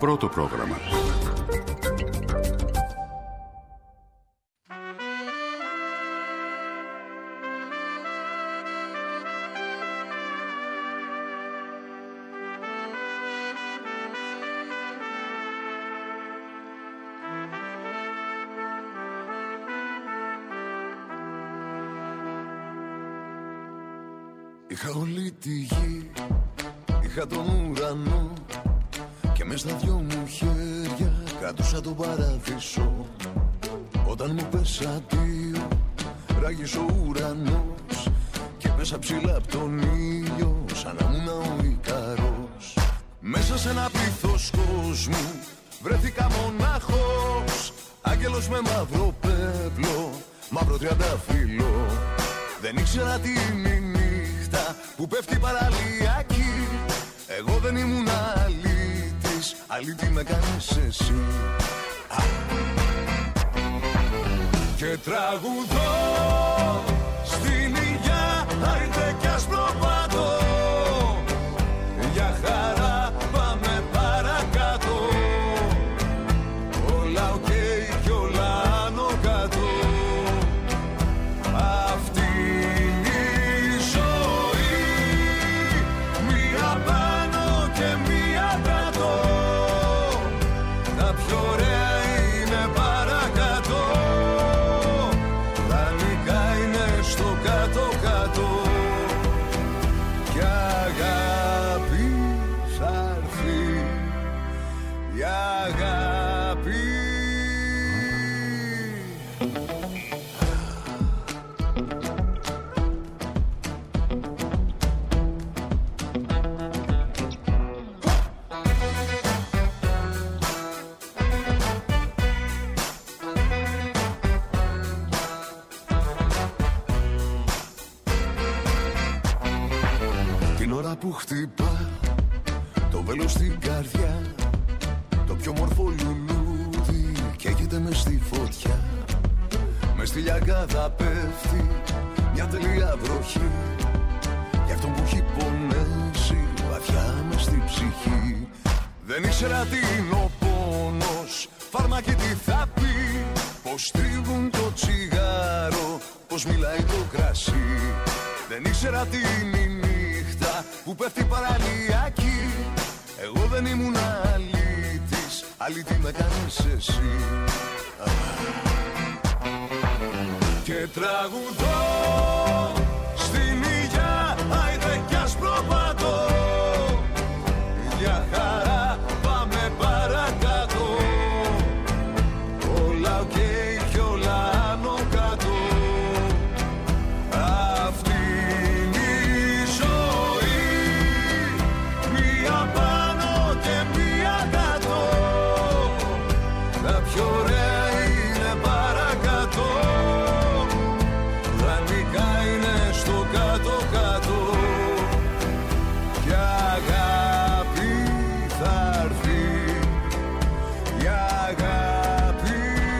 Πρώτο πρόγραμμα. Είχα όλη τη γη, είχα τον ουρανό και μες στα δυο μου χέρια κρατούσα τον παράδεισο. Όταν μου πες αντίο, ράγισε ο ουρανός και πέσα ψηλά απ' τον ήλιο σαν να ήμουν ο Ικαρός. Μέσα σε ένα πλήθος κόσμου βρέθηκα μονάχος, άγγελος με μαύρο πέπλο, μαύρο τριαντάφυλλο. Δεν ήξερα τι είναι η νύχτα που πέφτει παραλιακή. Εγώ δεν ήμουν αλήτης, αλήτη με κάνεις εσύ. Και τραγουδώ στην ηλιά, άιντε κι ασπροπάτω. Για χαρά πάμε παρακάτω. Όλα οκ κι όλα άνω κάτω. Αυτή είναι η ζωή, μία πάνω και μία κάτω. Τα πιο ωραία είναι παρακάτω. Δανεικά είναι στο κάτω-κάτω. Κι αγάπη θα έρθει, η αγάπη. Την ώρα που χτυπά το βέλος στην καρδιά, το πιο μορφό λουλούδι καίγεται μες στη φωτιά. Μες στη λιακάδα πέφτει μια τελεία βροχή για αυτόν που έχει πονέσει βαθιά μες στη ψυχή. Δεν ήξερα τι είναι ο πόνος, φάρμακι τι θα πει, πως τρίβουν το τσιγάρο, πως μιλάει το κρασί. Δεν ήξερα τι είναι η νύχτα που πέφτει παραλιακή. Εγώ δεν ήμουν αλήτης, αλήτη με κάνεις εσύ. Και τραγουδώ στην ηλιά, άιντε κι ασπροπάτω. Για χαρά πάμε παρακάτω. Όλα οκ κι όλα άνω κάτω. Αυτή είναι η ζωή, μία πάνω και μία κάτω. Τα πιο ωραία είναι παρακάτω. Δανεικά είναι στο κάτω-κάτω. Κι αγάπη θα έρθει, η αγάπη.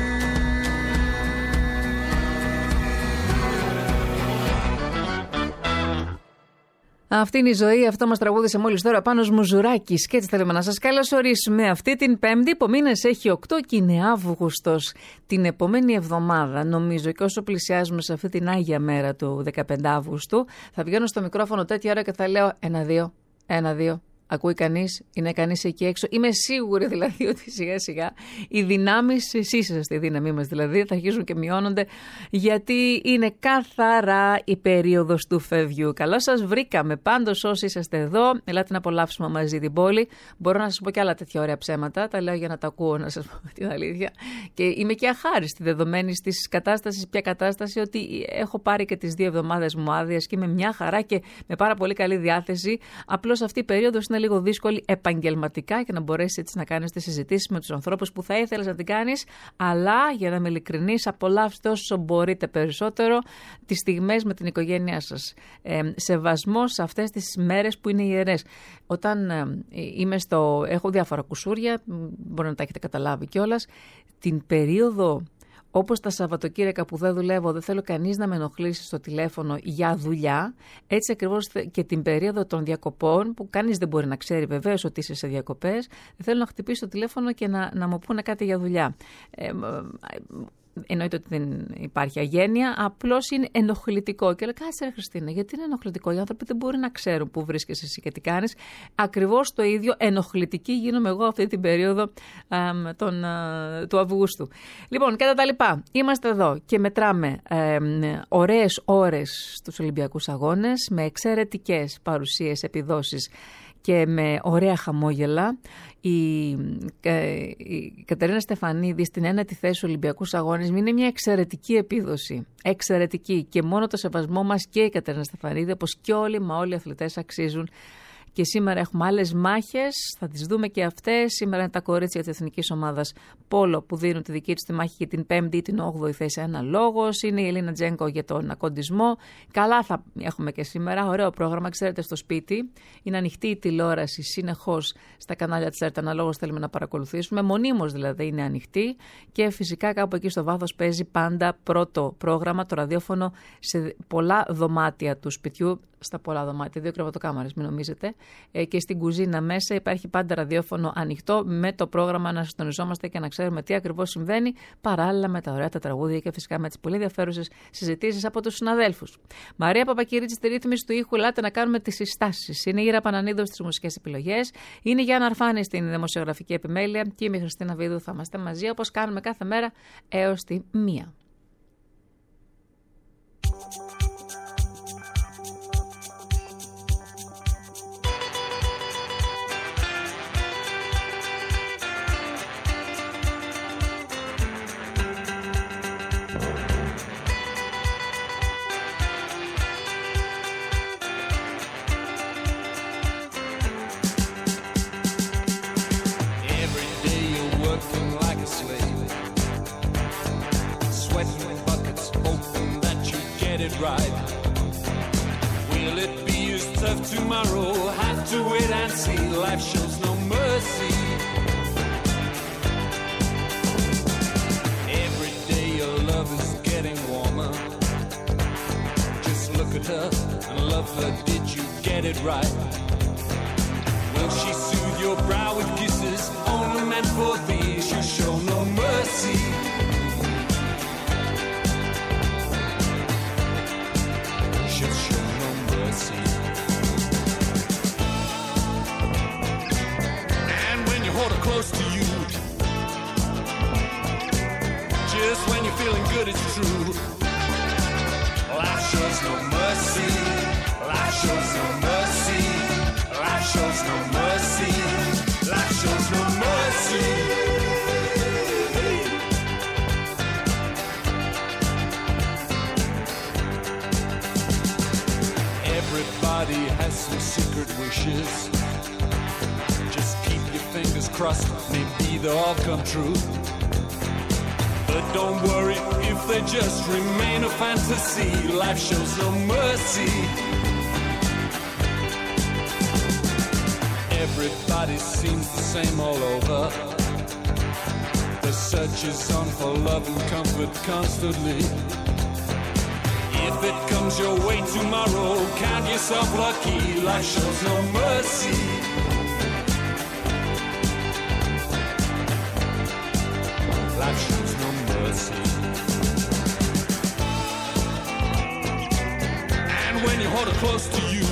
Αυτή είναι η ζωή, αυτό μας τραγούδισε μόλις τώρα Πάνος Μουζουράκης. Και έτσι θέλουμε να σας καλωσορίσουμε αυτή την Πέμπτη. Που μήνες έχει 8 και είναι Αύγουστος. Την επόμενη εβδομάδα, νομίζω, και όσο πλησιάζουμε σε αυτή την Άγια μέρα του 15 Αύγουστου, θα βγαίνω στο μικρόφωνο τέτοια ώρα και θα λέω 1-2, 1-2. Ακούει κανείς, είναι κανείς εκεί έξω. Είμαι σίγουρη δηλαδή ότι σιγά σιγά οι δυνάμεις, εσείς είσαστε η δύναμή μας δηλαδή, θα αρχίσουν και μειώνονται, γιατί είναι καθαρά η περίοδος του φευγιού. Καλώς σας βρήκαμε πάντως όσοι είσαστε εδώ. Ελάτε να απολαύσουμε μαζί την πόλη. Μπορώ να σας πω και άλλα τέτοια ωραία ψέματα. Τα λέω για να τα ακούω, να σας πω την αλήθεια. Και είμαι και αχάριστη δεδομένη της κατάστασης. Ποια κατάσταση, ότι έχω πάρει και τις 2 εβδομάδες μου άδειας και είμαι μια χαρά και με πάρα πολύ καλή διάθεση. Απλώς αυτή η περίοδος είναι λίγο δύσκολη επαγγελματικά για να μπορέσει έτσι να κάνεις τις συζητήσεις με τους ανθρώπους που θα ήθελες να την κάνεις, αλλά για να είμαι ειλικρινής, απολαύστε όσο μπορείτε περισσότερο τις στιγμές με την οικογένειά σας. Σεβασμό σε αυτές τις μέρες που είναι ιερές. Όταν έχω διάφορα κουσούρια, μπορεί να τα έχετε καταλάβει κιόλας, την περίοδο Όπως τα Σαββατοκύριακα που δεν δουλεύω, δεν θέλω κανείς να με ενοχλήσει στο τηλέφωνο για δουλειά. Έτσι ακριβώς και την περίοδο των διακοπών, που κανείς δεν μπορεί να ξέρει βεβαίως ότι είσαι σε διακοπές, δεν θέλω να χτυπήσει το τηλέφωνο και να μου πούνε κάτι για δουλειά. Εννοείται ότι δεν υπάρχει αγένεια, απλώς είναι ενοχλητικό. Και λέω, κάτσε ρε Χριστίνα, γιατί είναι ενοχλητικό? Οι άνθρωποι δεν μπορεί να ξέρουν πού βρίσκεσαι εσύ και τι κάνεις. Ακριβώς το ίδιο ενοχλητική γίνομαι εγώ αυτή την περίοδο του Αυγούστου. Λοιπόν, κατά τα λοιπά, είμαστε εδώ και μετράμε ωραίες ώρες στους Ολυμπιακούς Αγώνες, με εξαιρετικές παρουσίες, επιδόσεις και με ωραία χαμόγελα. Η Κατερίνα Στεφανίδη στην ένατη θέση στους Ολυμπιακούς Αγώνες είναι μια εξαιρετική επίδοση. Εξαιρετική. Και μόνο το σεβασμό μας και η Κατερίνα Στεφανίδη, όπως και όλοι οι αθλητές, αξίζουν. Και σήμερα έχουμε άλλες μάχες, θα τις δούμε και αυτές. Σήμερα είναι τα κορίτσια της Εθνικής Ομάδας Πόλο που δίνουν τη δική τους τη μάχη για την 5η ή την 8η θέση. Ένα λόγος. Είναι η Ελίνα Τζένκο για τον ακοντισμό. Καλά θα έχουμε και σήμερα. Ωραίο πρόγραμμα. Ξέρετε, στο σπίτι είναι ανοιχτή η τηλεόραση συνεχώς στα κανάλια της ΕΡΤ. Αναλόγως θέλουμε να παρακολουθήσουμε. Μονίμως δηλαδή είναι ανοιχτή. Και φυσικά κάπου εκεί στο βάθος παίζει πάντα πρώτο πρόγραμμα, το ραδιόφωνο, σε πολλά δωμάτια του σπιτιού. Στα πολλά δωμάτια, 2 κρεβατοκάμαρες, μην νομίζετε. Και στην κουζίνα μέσα υπάρχει πάντα ραδιόφωνο ανοιχτό, με το πρόγραμμα να συντονιζόμαστε και να ξέρουμε τι ακριβώς συμβαίνει, παράλληλα με τα ωραία τα τραγούδια και φυσικά με τις πολύ ενδιαφέρουσες συζητήσεις από τους συναδέλφους. Μαρία Παπακυρίτση στη ρύθμιση του ήχου, ελάτε να κάνουμε τις συστάσεις. Είναι η Ήρα Πανανίδου στις μουσικές επιλογές, είναι η Γιάννα Αρφάνη στην δημοσιογραφική επιμέλεια και η Χριστίνα Βίδου. Θα είμαστε μαζί όπως κάνουμε κάθε μέρα έως τη 1. Right. Will it be as tough tomorrow? Have to wait and see. Life shows no mercy. Every day your love is getting warmer. Just look at her and love her. Did you get it right? Will she soothe your brow with kisses only meant for these? You show no mercy. And when you hold her close to you, just when you're feeling good, it's true. Life shows no mercy. Life shows no mercy. Life shows no mercy. Life shows no mercy. Everybody has some secret wishes. Just keep your fingers crossed, maybe they'll all come true. But don't worry if they just remain a fantasy. Life shows no mercy. Everybody seems the same all over. The search is on for love and comfort constantly. If it comes your way tomorrow, count yourself lucky. Life shows no mercy. Life shows no mercy. And when you hold it close to you.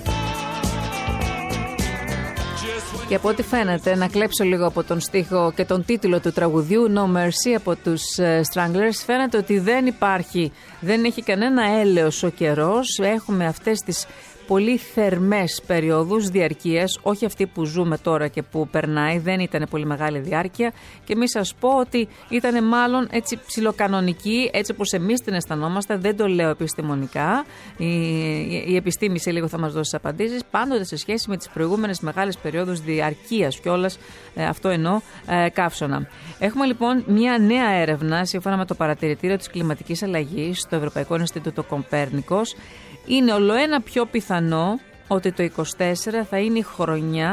Και από ό,τι φαίνεται, να κλέψω λίγο από τον στίχο και τον τίτλο του τραγουδιού No Mercy από τους Stranglers, φαίνεται ότι δεν έχει κανένα έλεος ο καιρός. Έχουμε αυτές τις πολύ θερμές περιόδους διαρκείας, όχι αυτή που ζούμε τώρα και που περνάει, δεν ήταν πολύ μεγάλη διάρκεια και μη σας πω ότι ήταν μάλλον έτσι ψιλοκανονική, έτσι όπως εμείς την αισθανόμαστε, δεν το λέω επιστημονικά, η επιστήμη σε λίγο θα μας δώσει απαντήσεις, πάντοτε σε σχέση με τις προηγούμενες μεγάλες περιόδους διαρκείας κιόλας, αυτό εννοώ καύσωνα. Έχουμε λοιπόν μια νέα έρευνα σύμφωνα με το παρατηρητήριο της κλιματικής αλλαγής στο Ευρωπαϊκό Ινστιτούτο Κοπέρνικος. Είναι ολοένα πιο πιθανό ότι το 24 θα είναι η χρονιά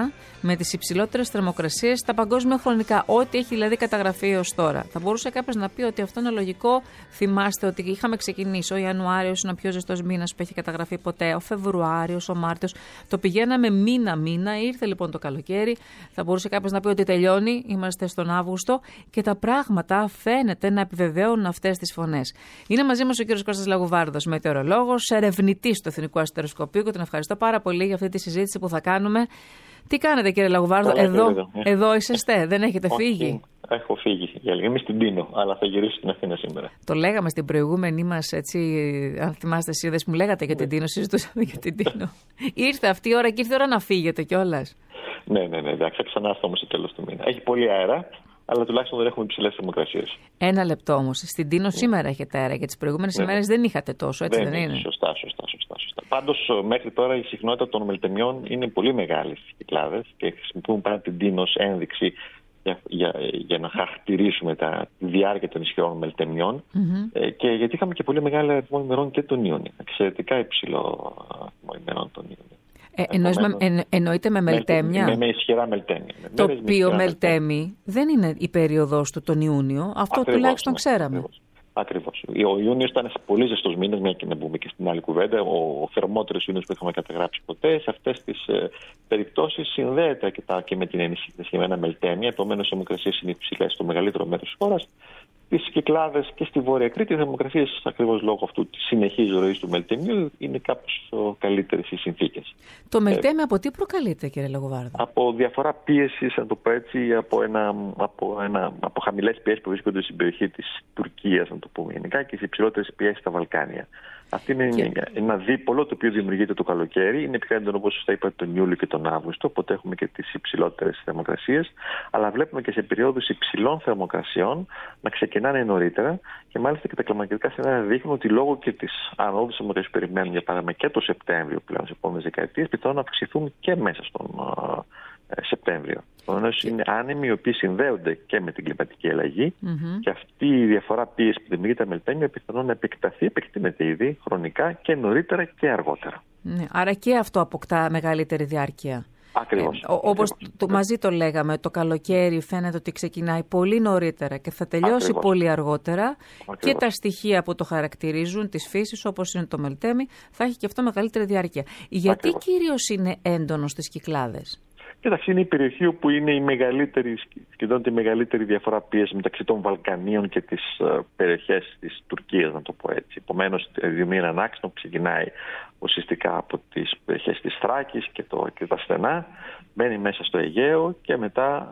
με τις υψηλότερες θερμοκρασίες στα παγκόσμια χρονικά. Ό,τι έχει δηλαδή καταγραφεί ως τώρα. Θα μπορούσε κάποιος να πει ότι αυτό είναι λογικό. Θυμάστε ότι είχαμε ξεκινήσει ο Ιανουάριος, είναι ο πιο ζεστός μήνας που έχει καταγραφεί ποτέ. Ο Φεβρουάριος, ο Μάρτιος. Το πηγαίναμε μήνα-μήνα. Ήρθε λοιπόν το καλοκαίρι. Θα μπορούσε κάποιος να πει ότι τελειώνει. Είμαστε στον Αύγουστο και τα πράγματα φαίνεται να επιβεβαιώνουν αυτές τις φωνές. Είναι μαζί μας ο κύριος Κώστας Λαγουβάρδος, μετεωρολόγος, ερευνητής του Εθνικού Αστεροσκοπείου, και τον ευχαριστώ πάρα πολύ για αυτή τη συζήτηση που θα κάνουμε. Τι κάνετε, κύριε Λαγουβάρδο, εδώ είσαστε, δεν έχετε φύγει? Έχω φύγει. Είμαι στην Τίνο, αλλά θα γυρίσω στην Αθήνα σήμερα. Το λέγαμε στην προηγούμενη μας, έτσι, αν θυμάστε εσείς, μου λέγατε για την Τίνο, συζητούσαμε για την Τίνο. Ήρθε αυτή η ώρα και ήρθε η ώρα να φύγετε κιόλας. Ναι, εντάξει, θα ξανάρθω όμως στο τέλος του μήνα. Έχει πολύ αέρα, αλλά τουλάχιστον δεν έχουμε υψηλές θερμοκρασίες. Ένα λεπτό όμως. Στην Τίνο σήμερα έχετε αέρα, και τις προηγούμενες ημέρες δεν είχατε τόσο, έτσι δεν είναι? Σωστά. Πάντως, μέχρι τώρα η συχνότητα των μελτεμιών είναι πολύ μεγάλη στις Κυκλάδες και χρησιμοποιούμε πάντα την Τίνο ως ένδειξη για να χαρακτηρίσουμε τη διάρκεια των ισχυρών μελτεμιών. Και γιατί είχαμε και πολύ μεγάλο αριθμό ημερών και τον Ιούνιο. Εξαιρετικά υψηλό αριθμό ημερών τον Ιούνιο. Εννοείται με μελτέμια. Με ισχυρά μελτέμια. Το οποίο μελτέμι δεν είναι η περίοδος του τον Ιούνιο. Αυτό ακριβώς, τουλάχιστον ξέραμε. Ακριβώς. Ο Ιούνιος ήταν σε πολύ ζεστός μήνας, μια και να μπούμε και στην άλλη κουβέντα. Ο θερμότερος Ιούνιος που είχαμε καταγράψει ποτέ. Σε αυτές τις περιπτώσεις συνδέεται και με την ενισχυμένα μελτέμια. Επομένως, οι θερμοκρασίες είναι υψηλές στο μεγαλύτερο μέρος της χώρας. Στις Κυκλάδες και στη Βόρεια Κρήτη, οι θερμοκρασίες, ακριβώς λόγω αυτού της συνεχής ροής του μελτεμιού, είναι κάπως καλύτερες οι συνθήκες. Το μελτέμι από τι προκαλείται, κύριε Λαγουβάρδο? Από διαφορά πίεσης, να το πω έτσι, από χαμηλές πιέσεις που βρίσκονται στην περιοχή της Τουρκίας, να το πούμε γενικά, και σε υψηλότερες πιέσεις στα Βαλκάνια. Αυτή είναι ένα δίπολο το οποίο δημιουργείται το καλοκαίρι. Είναι πιο έντονο, όπως σωστά είπατε, τον Ιούλιο και τον Αύγουστο, οπότε έχουμε και τις υψηλότερες θερμοκρασίες. Αλλά βλέπουμε και σε περιόδους υψηλών θερμοκρασιών να ξεκινάνε νωρίτερα, και μάλιστα και τα κλιματικά σενάρια δείχνουν ότι λόγω και της ανόδου θερμοκρασίας που περιμένουν, για παράδειγμα, και το Σεπτέμβριο πλέον, στις επόμενες δεκαετίες, πιθανόν να αυξηθούν και μέσα στον Σεπτέμβριο. Επομένως, είναι άνεμοι οι οποίοι συνδέονται και με την κλιματική αλλαγή, και αυτή η διαφορά πίεση που δημιουργεί τα μελτέμια πιθανόν να επεκτείνεται ήδη χρονικά και νωρίτερα και αργότερα. Ναι, άρα και αυτό αποκτά μεγαλύτερη διάρκεια. Ακριβώς. Όπως μαζί το λέγαμε, το καλοκαίρι φαίνεται ότι ξεκινάει πολύ νωρίτερα και θα τελειώσει πολύ αργότερα. Και τα στοιχεία που το χαρακτηρίζουν της φύσης, όπως είναι το μελτέμι, θα έχει και αυτό μεγαλύτερη διάρκεια. Γιατί κυρίως είναι έντονο στις Κυκλάδες? Κοιτάξτε, είναι η περιοχή όπου είναι σχεδόν τη μεγαλύτερη διαφορά πίεση μεταξύ των Βαλκανίων και τις περιοχές της Τουρκίας, να το πω έτσι. Επομένως, η Διμήρα Ανάξινο ξεκινάει ουσιαστικά από τις περιοχές της Θράκης και τα στενά, μπαίνει μέσα στο Αιγαίο και μετά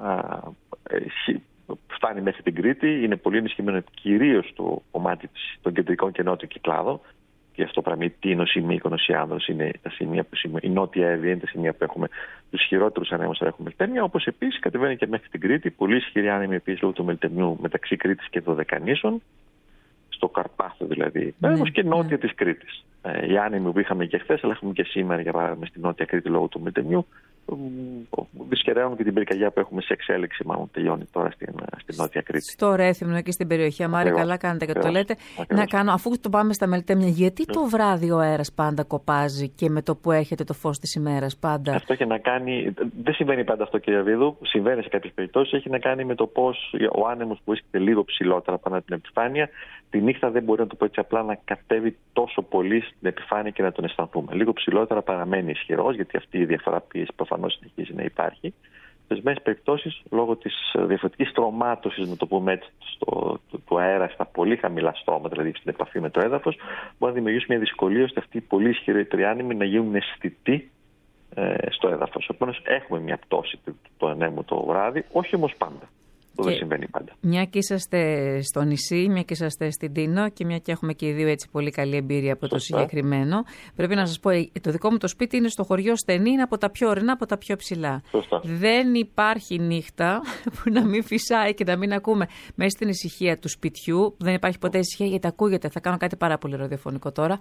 φτάνει μέχρι την Κρήτη. Είναι πολύ ενισχυμένο κυρίως το κομμάτι των κεντρικών και νότιων Κυκλάδων. Και αυτό πράγμα, η Τίνος, η Μύκονος, η Άνδρος είναι τα σημεία η Νότια Εύβοια είναι τα σημεία που έχουμε τους ισχυρότερους ανέμους, θα έχουμε μελτέμια. Όπως επίσης κατεβαίνει και μέχρι την Κρήτη, πολύ ισχυρή άνεμη επίσης λόγω του μελτεμιού μεταξύ Κρήτης και Δωδεκανήσων, στο Καρπάθο δηλαδή, και νότια της Κρήτης. Οι άνεμοι που είχαμε και χθες, αλλά έχουμε και σήμερα, για παράδειγμα, στη Νότια Κρήτη λόγω του μελτεμιού, δυσκεραίνουν και την πυρκαγιά που έχουμε σε εξέλιξη, μάλλον τελειώνει τώρα στην Νότια Κρήτη. Στο Ρέθυμνο και στην περιοχή Αμάρη, καλά κάνετε και το λέτε. Να κάνω, αφού το πάμε στα μελτέμια, γιατί το βράδυ ο αέρας πάντα κοπάζει και με το που έχετε το φως της ημέρας πάντα? Αυτό έχει να κάνει, δεν συμβαίνει πάντα αυτό, κύριε Βίδου, συμβαίνει σε κάποιες περιπτώσεις, έχει να κάνει με το πώς ο άνεμος που βρίσκεται λίγο ψηλότερα πάνω από την επιφάνεια, τη νύχτα δεν μπορεί, να το πω έτσι απλά, να κατέβει τόσο πολύ στην επιφάνεια και να τον αισθανθούμε. Λίγο ψηλότερα παραμένει ισχυρός, γιατί αυτή η διαφορά πίεση προφανώς συνεχίζει να υπάρχει. Σε ορισμένες περιπτώσεις, λόγω της διαφορετικής τρομάτωσης, να το πούμε έτσι, του αέρα στα πολύ χαμηλά στρώματα, δηλαδή στην επαφή με το έδαφος, μπορεί να δημιουργήσει μια δυσκολία ώστε αυτοί οι πολύ ισχυροί άνεμοι να γίνουν αισθητοί στο έδαφος. Επομένως, έχουμε μια πτώση του ανέμου το βράδυ, όχι όμως πάντα. Αυτό δεν συμβαίνει πάντα. Μια και είσαστε στο νησί, μια και είσαστε στην Τίνο και μια και έχουμε και οι δύο έτσι πολύ καλή εμπειρία από το συγκεκριμένο. Πρέπει να σας πω, το δικό μου το σπίτι είναι στο χωριό Στενή, είναι από τα πιο ορεινά, από τα πιο ψηλά. Δεν υπάρχει νύχτα που να μην φυσάει και να μην ακούμε μέσα στην ησυχία του σπιτιού. Δεν υπάρχει ποτέ ησυχία, γιατί ακούγεται. Θα κάνω κάτι πάρα πολύ ραδιοφωνικό τώρα.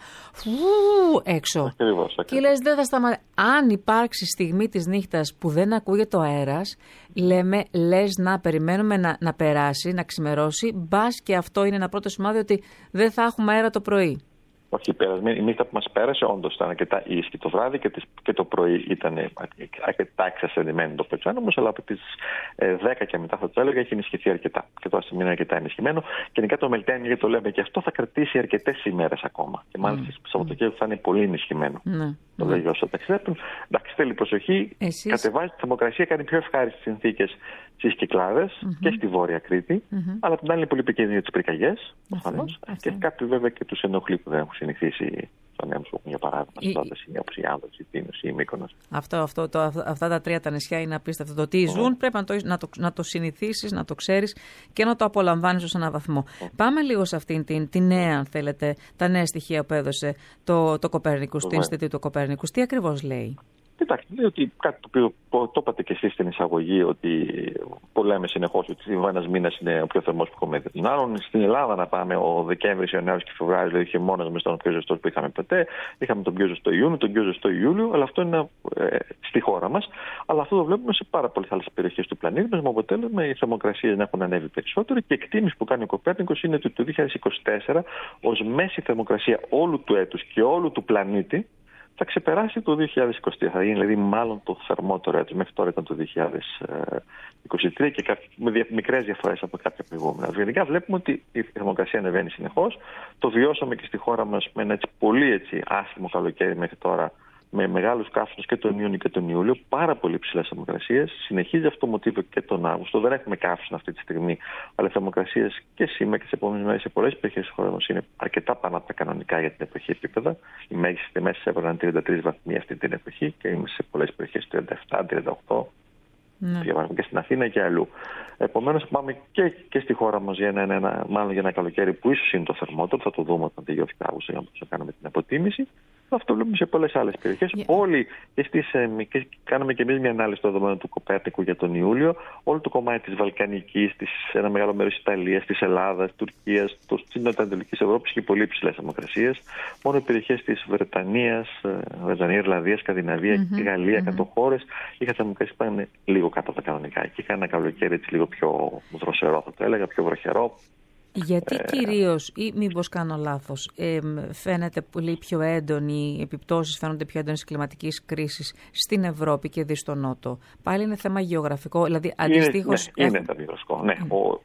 Έξω. Ακριβώς. Και λες, δεν θα σταματήσει. Αν υπάρξει στιγμή της νύχτας που δεν ακούγεται ο αέρας, λέμε, λες να περιμένουμε να περάσει, να ξημερώσει, μπας και αυτό είναι ένα πρώτο σημάδι ότι δεν θα έχουμε αέρα το πρωί. Όχι, η νύχτα που μας πέρασε όντως ήταν αρκετά ήσυχη. Το βράδυ και το πρωί ήταν αρκετά εξασθενημένο το πετσάνο, όμως αλλά από τις 10 και μετά θα το έλεγα έχει ενισχυθεί αρκετά. Και τώρα στιγμή είναι αρκετά ενισχυμένο. Γενικά το Μελτένιο, γιατί το λέμε και αυτό, θα κρατήσει αρκετές ημέρες ακόμα. Και μάλιστα στο Σαββατοκύριακο θα είναι πολύ ενισχυμένο. Το λέγει όσο ταξιδεύουν. Εντάξει, θέλει προσοχή. Κατεβάζει τη θερμοκρασία, κάνει πιο ευχάριστες συνθήκες στις Κυκλάδες και στη Βόρεια Κρήτη. Αλλά την άλλη είναι πολύ επικίνδυνη για τις πυρκαγιές. Προφανώς. Και κάποιοι βέβαια και τους ενοχλεί που δεν έχουν συνηθίσει στον Έμβο, για παράδειγμα, στην πρόταση όπως η Άνδρος, η Τίνος ή η Μύκονος. Αυτά τα τρία τα νησιά είναι απίστευτο. Το τι ζουν πρέπει να το συνηθίσεις, να το ξέρεις και να το απολαμβάνεις ως έναν βαθμό. Πάμε λίγο σε αυτήν τη νέα, αν θέλετε, τα νέα στοιχεία που έδωσε το Κοπέρνικους, το Ινστιτούτο Κοπέρνικους. Τι ακριβώς λέει? Κοιτάξτε, λέει ότι κάτι το οποίο το είπατε και εσείς στην εισαγωγή, ότι λέμε συνεχώς ότι ο ένας μήνας είναι ο πιο θερμός που έχουμε δει τον άλλον. Στην Ελλάδα, να πάμε, ο Δεκέμβρης, Ιανουάριος και Φεβρουάριος, δηλαδή χειμώνας με τον πιο ζεστό που είχαμε ποτέ. Είχαμε τον πιο ζεστό Ιούνιο, τον πιο ζεστό Ιούλιο, αλλά αυτό είναι στη χώρα μας. Αλλά αυτό το βλέπουμε σε πάρα πολλές άλλες περιοχές του πλανήτη μας, με αποτέλεσμα οι θερμοκρασίες να έχουν ανέβει περισσότερο. Και η εκτίμηση που κάνει ο Κοπέρνικος είναι ότι το 2024 ως μέση θερμοκρασία όλου του έτους και όλου του πλανήτη θα ξεπεράσει το 2023. Θα γίνει δηλαδή μάλλον το θερμότερο έτος. Μέχρι τώρα ήταν το 2023 και με μικρές διαφορές από κάποια προηγούμενα. Γενικά βλέπουμε ότι η θερμοκρασία ανεβαίνει συνεχώς. Το βιώσαμε και στη χώρα μας με ένα πολύ άσχημο καλοκαίρι μέχρι τώρα, με μεγάλους καύσονες και τον Ιούνιο και τον Ιούλιο, πάρα πολύ ψηλές θερμοκρασίες. Συνεχίζει αυτό το μοτίβο και τον Αύγουστο. Δεν έχουμε καύσωνα αυτή τη στιγμή, αλλά οι θερμοκρασίες και σήμερα και τις επόμενες μέρες σε πολλές περιοχές της χώρας μας είναι αρκετά πάνω από τα κανονικά για την εποχή επίπεδα. Οι μέγιστες τιμές έβαλαν 33 βαθμοί αυτή την εποχή και είμαστε σε πολλές περιοχές 37-38. Διαβάζουμε και στην Αθήνα και αλλού. Επομένως, πάμε και στη χώρα μας για ένα καλοκαίρι που ίσως είναι το θερμότερο. Θα το δούμε όταν τελειώσει το Αύγουστο για να κάνουμε την αποτίμηση. Αυτό βλέπουμε σε πολλές άλλες περιοχές. Όλοι, και κάναμε και εμείς μια ανάλυση στο δεδομένο του Κοπέρνικου για τον Ιούλιο, όλο το κομμάτι της Βαλκανικής, ένα μεγάλο μέρος της Ιταλίας, της Ελλάδας, της Τουρκίας, της Νοτιοανατολικής Ευρώπης και πολύ ψηλές θερμοκρασίες. Μόνο οι περιοχές της Βρετανίας, Ιρλανδία, Σκανδιναβία και Γαλλία, κατοχώρες, είχαν θερμοκρασίες που πάνε λίγο κάτω από τα κανονικά. Και είχαν ένα καλοκαίρι λίγο πιο δροσερό, θα το έλεγα, πιο βροχερό. Γιατί κυρίως, ή μήπως κάνω λάθος, φαίνεται πολύ πιο έντονη, οι επιπτώσεις φαίνονται πιο έντονες κλιματικής κρίσης στην Ευρώπη και δι στο Νότο? Πάλι είναι θέμα γεωγραφικό, δηλαδή αντιστοίχως... Είναι τα γεωγραφικό, ναι.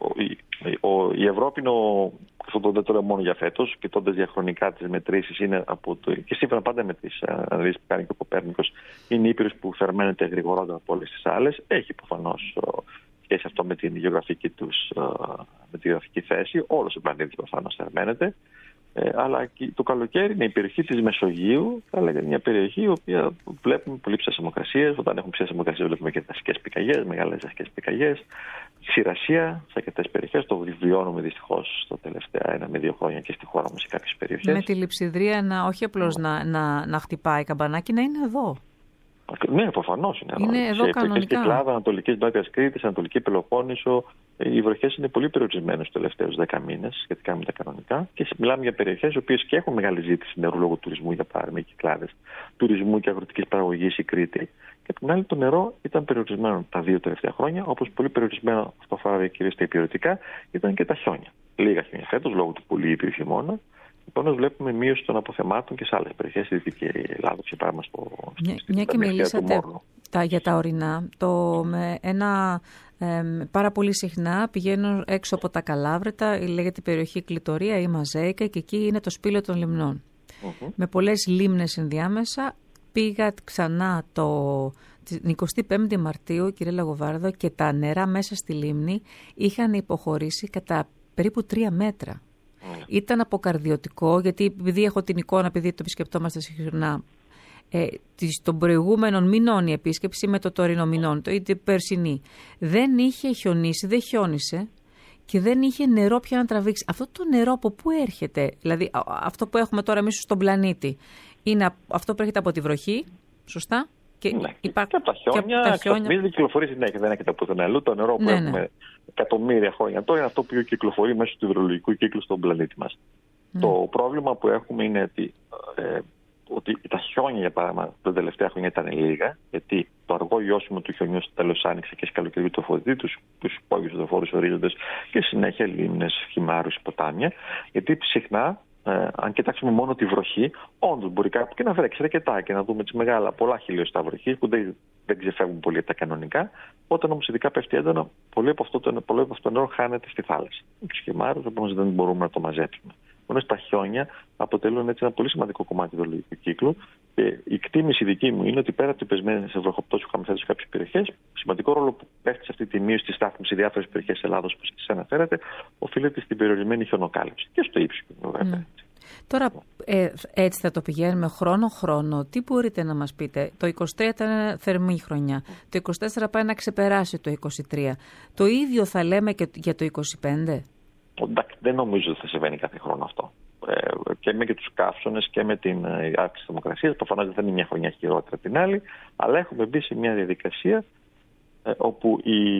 Η Ευρώπη είναι αυτό δεν το λέω μόνο για φέτος, κοιτώντας διαχρονικά τις μετρήσεις, είναι και σύμφωνα πάντα με τις αναλύσεις που κάνει και ο Κοπέρνικος, είναι η Ήπειρος που θερμαίνεται γρηγορότερα από όλες τις άλλες. Έχει προφανώς σχέση αυτό με την γεωγραφική με τη γεωγραφική θέση. Όλος ο πλανήτης προφανώς θερμαίνεται. Αλλά και το καλοκαίρι είναι η περιοχή της Μεσογείου, θα λέγαμε μια περιοχή η οποία βλέπουμε πολύ ψηλές θερμοκρασίες. Όταν έχουμε ψηλές θερμοκρασίες βλέπουμε και δασικές πυρκαγιές, μεγάλες δασικές πυρκαγιές. Ξηρασία σε αρκετές περιοχές. Το βιώνουμε δυστυχώς τα τελευταία 1 με 2 χρόνια και στη χώρα μας σε κάποιες περιοχές. Με τη λειψιδρία όχι απλώς να χτυπάει καμπανάκι, να είναι εδώ. Ναι, προφανώς είναι εδώ κανονικά. Στην Κυκλάδα, Ανατολικής Νότιας Κρήτης, Ανατολική Πελοπόννησο, οι βροχές είναι πολύ περιορισμένες τους τελευταίους 10 μήνες σχετικά με τα κανονικά. Και μιλάμε για περιοχές οι οποίες και έχουν μεγάλη ζήτηση νερού λόγω τουρισμού, για παράδειγμα, οι Κυκλάδες, τουρισμού και αγροτικής παραγωγής, η Κρήτη. Και απ' την άλλη, το νερό ήταν περιορισμένο τα 2 τελευταία χρόνια, όπως πολύ περιορισμένο, αυτό αφορά κυρίως τα υπηρετικά, ήταν και τα χιόνια. Λίγα χιόνια φέτος λόγω του πολύ ήπιου χειμώνα. Επομένως, βλέπουμε μείωση των αποθεμάτων και σε άλλες περιοχές, στη Δυτική Ελλάδα, για παράδειγμα μια και μιλήσατε για τα ορεινά, με ένα πάρα πολύ συχνά πηγαίνω έξω από τα Καλάβρητα, λέγεται η περιοχή Κλητορία ή Μαζέικα, και εκεί είναι το σπήλαιο των λιμνών. Με πολλές λίμνες ενδιάμεσα. Πήγα ξανά την 25η Μαρτίου, κύριε Λαγοβάρδο, και τα νερά μέσα στη λίμνη είχαν υποχωρήσει κατά περίπου 3 μέτρα. Ήταν αποκαρδιωτικό, γιατί επειδή έχω την εικόνα, επειδή το επισκεπτόμαστε συχνά, των προηγούμενων μηνών η επίσκεψη με το τωρινό μηνών, το περσινή, δεν είχε χιονίσει, δεν χιόνισε και δεν είχε νερό πια να τραβήξει. Αυτό το νερό από πού έρχεται? Δηλαδή αυτό που έχουμε τώρα εμείς στον πλανήτη είναι αυτό που έρχεται από τη βροχή, σωστά? Και από τα χιόνια. Εμείς δεν κυκλοφορεί συνέχεια, δεν έρχεται από τον αλλού. Το νερό που έχουμε εκατομμύρια χρόνια τώρα είναι αυτό που κυκλοφορεί μέσω του υδρολογικού κύκλου στον πλανήτη μας. Το πρόβλημα που έχουμε είναι ότι τα χιόνια, για παράδειγμα, τα τελευταία χρόνια ήταν λίγα, γιατί το αργό λιώσιμο του χιονιού στο τέλος άνοιξε και καλοκαιριού το φωτί, τους υπόγειους δοφόρους ορίζοντες και συνέχεια λίμνες, χυμάρους, ποτάμια, γιατί συχνά αν κοιτάξουμε μόνο τη βροχή, όντως μπορεί κάπου και να βρέξει αρκετά και να δούμε πολλά χιλιοστά βροχής που δεν ξεφεύγουν πολύ από τα κανονικά. Όταν όμως ειδικά πέφτει έντονα, πολύ από αυτό το νερό χάνεται στη θάλασσα. Ξεχυμάρει, επομένως δεν μπορούμε να το μαζέψουμε. Μόνο τα χιόνια αποτελούν έτσι ένα πολύ σημαντικό κομμάτι του υδρολογικού κύκλου. Και η εκτίμηση δική μου είναι ότι πέρα από τις πεσμένες βροχοπτώσεις που είχαμε θέσει σε κάποιες περιοχές, σημαντικό ρόλο που πέφτει σε αυτή τη μείωση τη στάθμης σε διάφορες περιοχές της Ελλάδος που σας αναφέρατε, οφείλεται στην περιορισμένη χιονοκάλυψη και στο ύψος. Τώρα, έτσι θα το πηγαίνουμε χρόνο-χρόνο. Τι μπορείτε να μας πείτε? Το 23 ήταν θερμή χρονιά. Το 24 πάει να ξεπεράσει το 23. Το ίδιο θα λέμε και για το 25? Εντάξει, δεν νομίζω ότι θα συμβαίνει κάθε χρόνο αυτό. Και με τους καύσονες και με την αύξηση της θερμοκρασίας. Προφανώς δεν θα είναι μια χρονιά χειρότερα την άλλη, αλλά έχουμε μπει σε μια διαδικασία όπου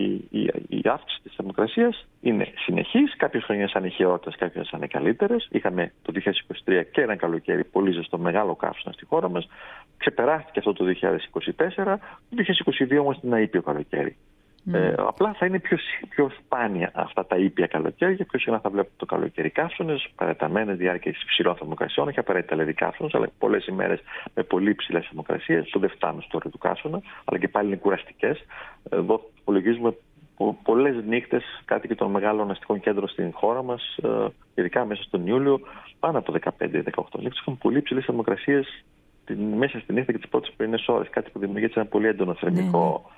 η αύξηση της θερμοκρασίας είναι συνεχής. Κάποιες χρονιές θα είναι χειρότερες, κάποιες θα είναι καλύτερες. Είχαμε το 2023 και ένα καλοκαίρι πολύ ζεστό, μεγάλο καύσωνα στη χώρα μας. Ξεπεράστηκε αυτό το 2024. Το 2022 όμως είναι ένα ήπιο καλοκαίρι. Απλά θα είναι πιο σπάνια αυτά τα ήπια καλοκαίρια, πιο συχνά θα βλέπουμε το καλοκαίρι καύσωνες, παραταμένες διάρκειες υψηλών θερμοκρασιών, όχι απαραίτητα δηλαδή καύσωνες, αλλά πολλές ημέρες με πολύ υψηλές θερμοκρασίες, που δεν φτάνουν στο όριο του καύσωνα, αλλά και πάλι είναι κουραστικές. Εδώ υπολογίζουμε πολλές νύχτες κάτοικοι των μεγάλων αστικών κέντρων στην χώρα μας, ειδικά μέσα στον Ιούλιο, πάνω από 15-18 νύχτες, έχουν πολύ υψηλές θερμοκρασίες μέσα στη νύχτα και τις πρώτες πρωινές ώρες, κάτι που δημιουργεί ένα πολύ έντονο θερμικό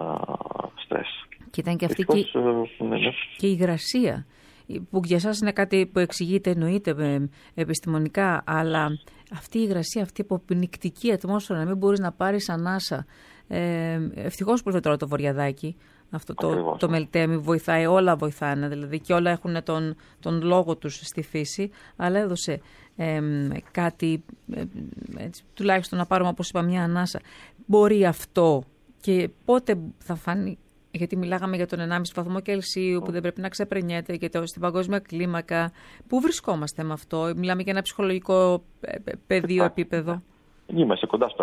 στρες. Και ήταν και αυτή και η υγρασία, που για εσάς είναι κάτι που εξηγείται, εννοείται επιστημονικά, αλλά αυτή η υγρασία, αυτή η αποπνικτική ατμόσφαιρα, να μην μπορείς να πάρεις ανάσα. Ευτυχώς που ήρθε τώρα το βορειαδάκι, αυτό το μελτέμι βοηθάει, όλα βοηθάνε δηλαδή και όλα έχουν τον λόγο τους στη φύση, αλλά έδωσε κάτι, έτσι, τουλάχιστον να πάρουμε, όπως είπα, μια ανάσα. Μπορεί αυτό και πότε θα φανεί? Γιατί μιλάγαμε για τον 1,5 βαθμό Κελσίου που δεν πρέπει να ξεπερνιέται και στην παγκόσμια κλίμακα. Πού βρισκόμαστε με αυτό? Μιλάμε για ένα ψυχολογικό πεδίο επίπεδο. Είμαστε κοντά στο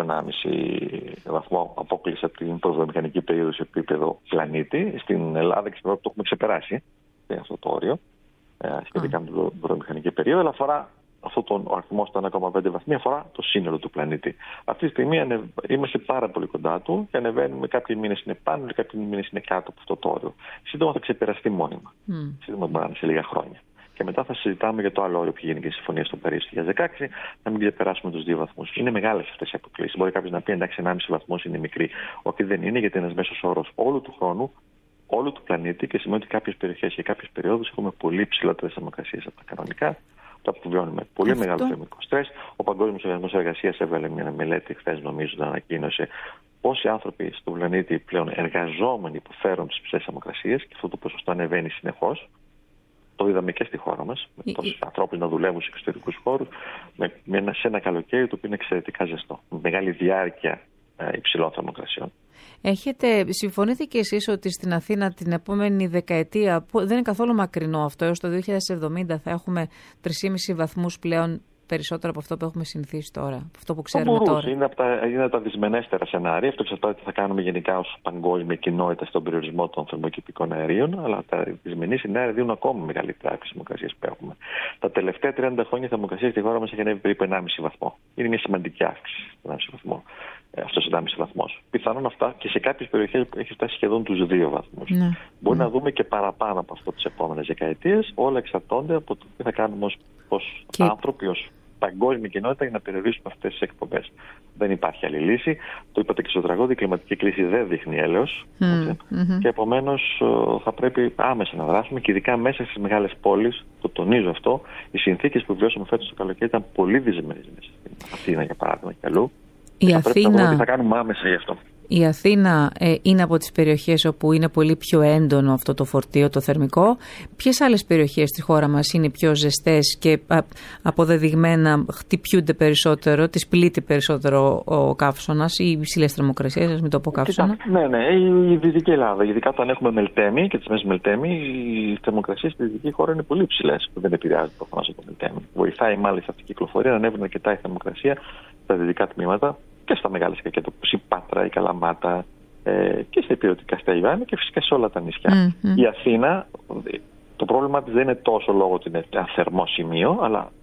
1,5 βαθμό απόκλειση από την προβιομηχανική περίοδο σε επίπεδο πλανήτη. Στην Ελλάδα και στην Ευρώπη το έχουμε ξεπεράσει αυτό το όριο σχετικά με την προβιομηχανική περίοδο, αλλά αφορά ο αριθμό των 1,5 βαθμοί αφορά το σύνολο του πλανήτη. Αυτή τη στιγμή είμαστε πάρα πολύ κοντά του και ανεβαίνουμε. Κάποιοι μήνες είναι πάνω και κάποιοι μήνες είναι κάτω από αυτό το όριο. Σύντομα θα ξεπεραστεί μόνιμα. Σύντομα μπορεί να είναι σε λίγα χρόνια. Και μετά θα συζητάμε για το άλλο όριο που γίνει και η συμφωνία στο Παρίσι το 2016, να μην ξεπεράσουμε τους 2 βαθμούς. Είναι μεγάλες αυτές οι αποκλήσεις. Μπορεί κάποιος να πει εντάξει, 1,5 βαθμός είναι μικρή. Όχι, δεν είναι, γιατί ένας μέσος όρος όλου του χρόνου, όλου του πλανήτη, και σημαίνει ότι κάποιες περιοχές και κάποιες περιόδους έχουμε πολύ ψηλότερες θερμοκρασίες από τα κανονικά. Που βιώνουμε πολύ μεγάλο θερμικό στρες. Ο Παγκόσμιος Οργανισμός Εργασίας έβαλε μια μελέτη χθες, νομίζω, να ανακοίνωσε πόσοι άνθρωποι στον πλανήτη πλέον εργαζόμενοι υποφέρουν τις ψηλές θερμοκρασίες, και αυτό το ποσοστό ανεβαίνει συνεχώς. Το είδαμε και στη χώρα μας, με τόσους ανθρώπους να δουλεύουν σε εξωτερικούς χώρους, σε ένα καλοκαίρι το οποίο είναι εξαιρετικά ζεστό, με μεγάλη διάρκεια υψηλών θερμοκρασιών. Συμφωνείτε και εσείς ότι στην Αθήνα την επόμενη δεκαετία, που δεν είναι καθόλου μακρινό αυτό, έως το 2070 θα έχουμε 3,5 βαθμούς πλέον περισσότερο από αυτό που έχουμε συνηθίσει τώρα, από αυτό που ξέρουμε τώρα? Είναι από τα δυσμενέστερα σενάρια. Αυτό εξαρτάται τι θα κάνουμε γενικά ως παγκόσμια κοινότητα στον περιορισμό των θερμοκηπικών αερίων, αλλά τα δυσμενή σενάρια δίνουν ακόμα μεγαλύτερη αύξηση θερμοκρασίας που έχουμε. Τα τελευταία 30 χρόνια η θερμοκρασία στη χώρα μας έχει ανέβει περίπου 1,5 βαθμό. Είναι μια σημαντική αύξηση, 1,5 βαθμό. Αυτός ο 1,5 βαθμός. Πιθανόν αυτά και σε κάποιες περιοχές έχει φτάσει σχεδόν τους 2 βαθμούς. Μπορεί να δούμε και παραπάνω από αυτό τις επόμενες δεκαετίες. Όλα εξαρτώνται από το τι θα κάνουμε ως άνθρωποι, ως παγκόσμια κοινότητα, για να περιορίσουμε αυτές τις εκπομπές. Δεν υπάρχει άλλη λύση. Το είπατε και στο τραγούδι, η κλιματική κρίση δεν δείχνει έλεος. Και επομένως θα πρέπει άμεσα να δράσουμε, και ειδικά μέσα στις μεγάλες πόλεις. Το τονίζω αυτό. Οι συνθήκες που βιώσαμε φέτος το καλοκαίρι ήταν πολύ δυσμενείς μέσα στην Αθήνα, για παράδειγμα, και αλλού. Πρέπει να δούμε τι θα κάνουμε άμεσα γι' αυτό. Η Αθήνα είναι από τις περιοχές όπου είναι πολύ πιο έντονο αυτό το φορτίο, το θερμικό. Ποιες άλλες περιοχές στη χώρα μας είναι πιο ζεστές και αποδεδειγμένα χτυπιούνται περισσότερο, τις πλήττει περισσότερο ο καύσωνας, οι υψηλές θερμοκρασίες, ας μην το πω καύσωνα? Ναι, η Δυτική Ελλάδα. Ειδικά όταν έχουμε μελτέμι και τις μέσεις μελτέμι, οι θερμοκρασίες στη Δυτική χώρα είναι πολύ υψηλές, που δεν επηρεάζεται προφανώς από το μελτέμι. Βοηθάει μάλιστα αυτή η κυκλοφορία να ανέβει αρκετά η θερμοκρασία στα δυτικά τμήματα και στα μεγάλα σκακέτα, όπως η Πάτρα, η Καλαμάτα και στα υπηρετικά, στα Ιβάνια, και φυσικά σε όλα τα νησιά. Η Αθήνα, το πρόβλημα της δεν είναι τόσο λόγω ότι είναι ένα θερμό σημείο, αλλά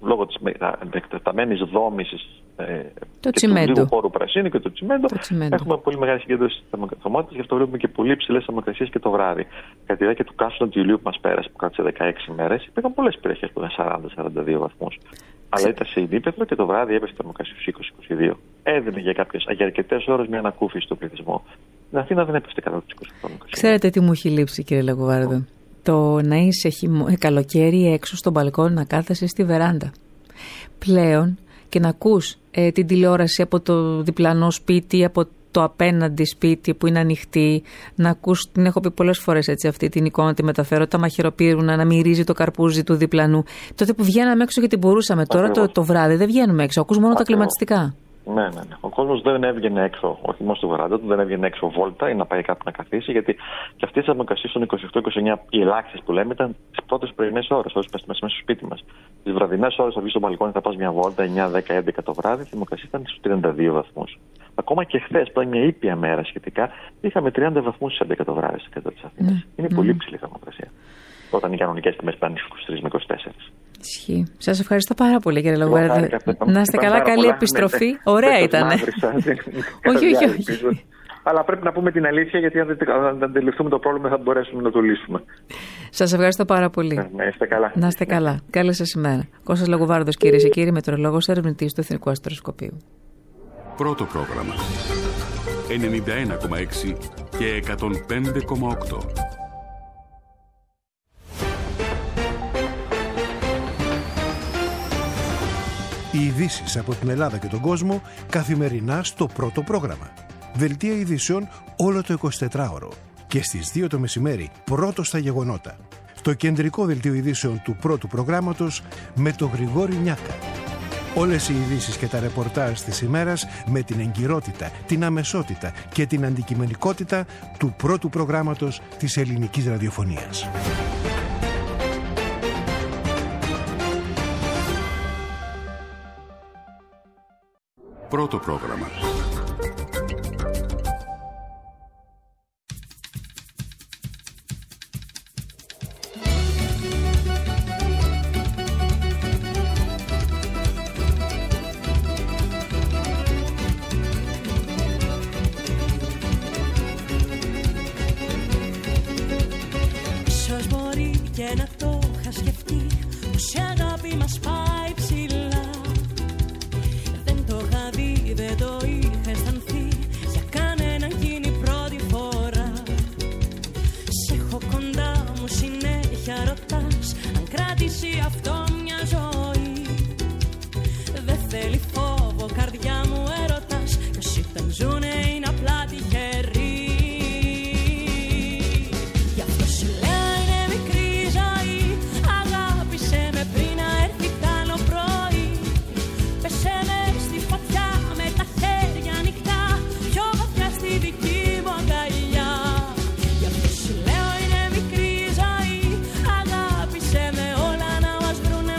λόγω της εκτεταμένης δόμησης και του λίγου χώρου πρασίνου και του τσιμέντου, έχουμε πολύ μεγάλη συγκέντρωση θερμοκρασίας, γι' αυτό βλέπουμε και πολύ ψηλές θερμοκρασίες και το βράδυ. Κατά τη διάρκεια του καύσωνα του ηλίου που μας πέρασε, που κράτησε 16 μέρες, υπήρχαν πολλές περιοχές που είχαν 40-42 βαθμούς. Αλλά ήταν σε ημίπεδο και το βράδυ έπεσε η θερμοκρασία στους 20-22. Έδινε για αρκετές ώρες μια ανακούφιση στον πληθυσμό. Στην Αθήνα δεν έπεσε κατά τους 20 βαθμούς. Ξέρετε τι μου έχει λείψει, κύριε Λαγοβάρδο? Το να είσαι καλοκαίρι έξω στον μπαλκόνι, να κάθεσαι στη βεράντα. Πλέον και να ακούς την τηλεόραση από το διπλανό σπίτι, από το απέναντι σπίτι που είναι ανοιχτή, να ακούς, την έχω πει πολλές φορές έτσι, αυτή την εικόνα τη μεταφέρω, τα μαχαιροπύρουνα να μυρίζει το καρπούζι του διπλανού. Τότε που βγαίναμε έξω γιατί μπορούσαμε, τώρα το βράδυ δεν βγαίνουμε έξω, ακούς μόνο τα κλιματιστικά. Ναι. Ο κόσμος δεν έβγαινε έξω, όχι μόνο στο βεράντα του, δεν έβγαινε έξω βόλτα ή να πάει κάπου να καθίσει, γιατί και αυτές οι θερμοκρασίες των 28-29, οι ελάχιστες που λέμε, ήταν τις πρώτες πρωινές ώρες, ώρες που μέσα στο σπίτι μας. Τις βραδινές ώρες θα βγεις στο μπαλκόνι, θα πας μια βόλτα, 9, 10, 11 το βράδυ, η θερμοκρασία ήταν στους 32 βαθμούς. Ακόμα και χθες, που ήταν μια ήπια μέρα σχετικά, είχαμε 30 βαθμούς στις 11 το βράδυ στην κέντρο της Αθήνας. Είναι πολύ ψηλή θερμοκρασία. Όταν οι κανονικές τιμές πάνε στους 23 με 24. Ισχύει. Σας ευχαριστώ πάρα πολύ, κύριε Λαγοβάρδο. Να είστε καλά, καλή επιστροφή. Ωραία ήταν. Όχι. Αλλά πρέπει να πούμε την αλήθεια, γιατί αν δεν αντιληφθούμε το πρόβλημα θα μπορέσουμε να το λύσουμε. Σας ευχαριστώ πάρα πολύ. Να είστε καλά. Να είστε καλά. Καλή σας ημέρα. Κώστας Λαγοβάρδος, κυρίες και κύριοι, μετεωρολόγος, ερευνητής του Εθνικού Αστροσκοπείου. Πρώτο πρόγραμμα. 91,6 και 105,8. Οι ειδήσεις από την Ελλάδα και τον κόσμο καθημερινά στο πρώτο πρόγραμμα. Δελτία ειδήσεων όλο το 24ωρο. Και στις 2 το μεσημέρι, πρώτο στα γεγονότα. Το κεντρικό δελτίο ειδήσεων του πρώτου προγράμματος με τον Γρηγόρη Νιάκα. Όλες οι ειδήσεις και τα ρεπορτάζ της ημέρας με την εγκυρότητα, την αμεσότητα και την αντικειμενικότητα του πρώτου προγράμματος της ελληνικής ραδιοφωνίας. Πρώτο πρόγραμμα. Ίσως μπορεί και να το είχα σκεφτεί, πως η αγάπη μας πάει ψηλά. Δεν το είχα αισθανθεί για κανέναν εκείνη πρώτη φορά. Σ' έχω κοντά μου, συνέχεια ρωτάς αν κράτησε αυτό μια ζωή. Δεν θέλει φόβο, καρδιά μου έρωτας, κι όσοι δεν ζουνε είναι απλά τυχεροί. Γι' αυτό σου λέω είναι μικρή ζωή, αγάπησε με πριν να έρθει τ' άλλο πρωί. Πέσε με στη φωτιά με τα χέρια ανοιχτά, πιο βαθιά στη δική μου αγκαλιά. Γι' αυτό σου λέω είναι μικρή ζωή, αγάπησε με όλα να μας βρουνε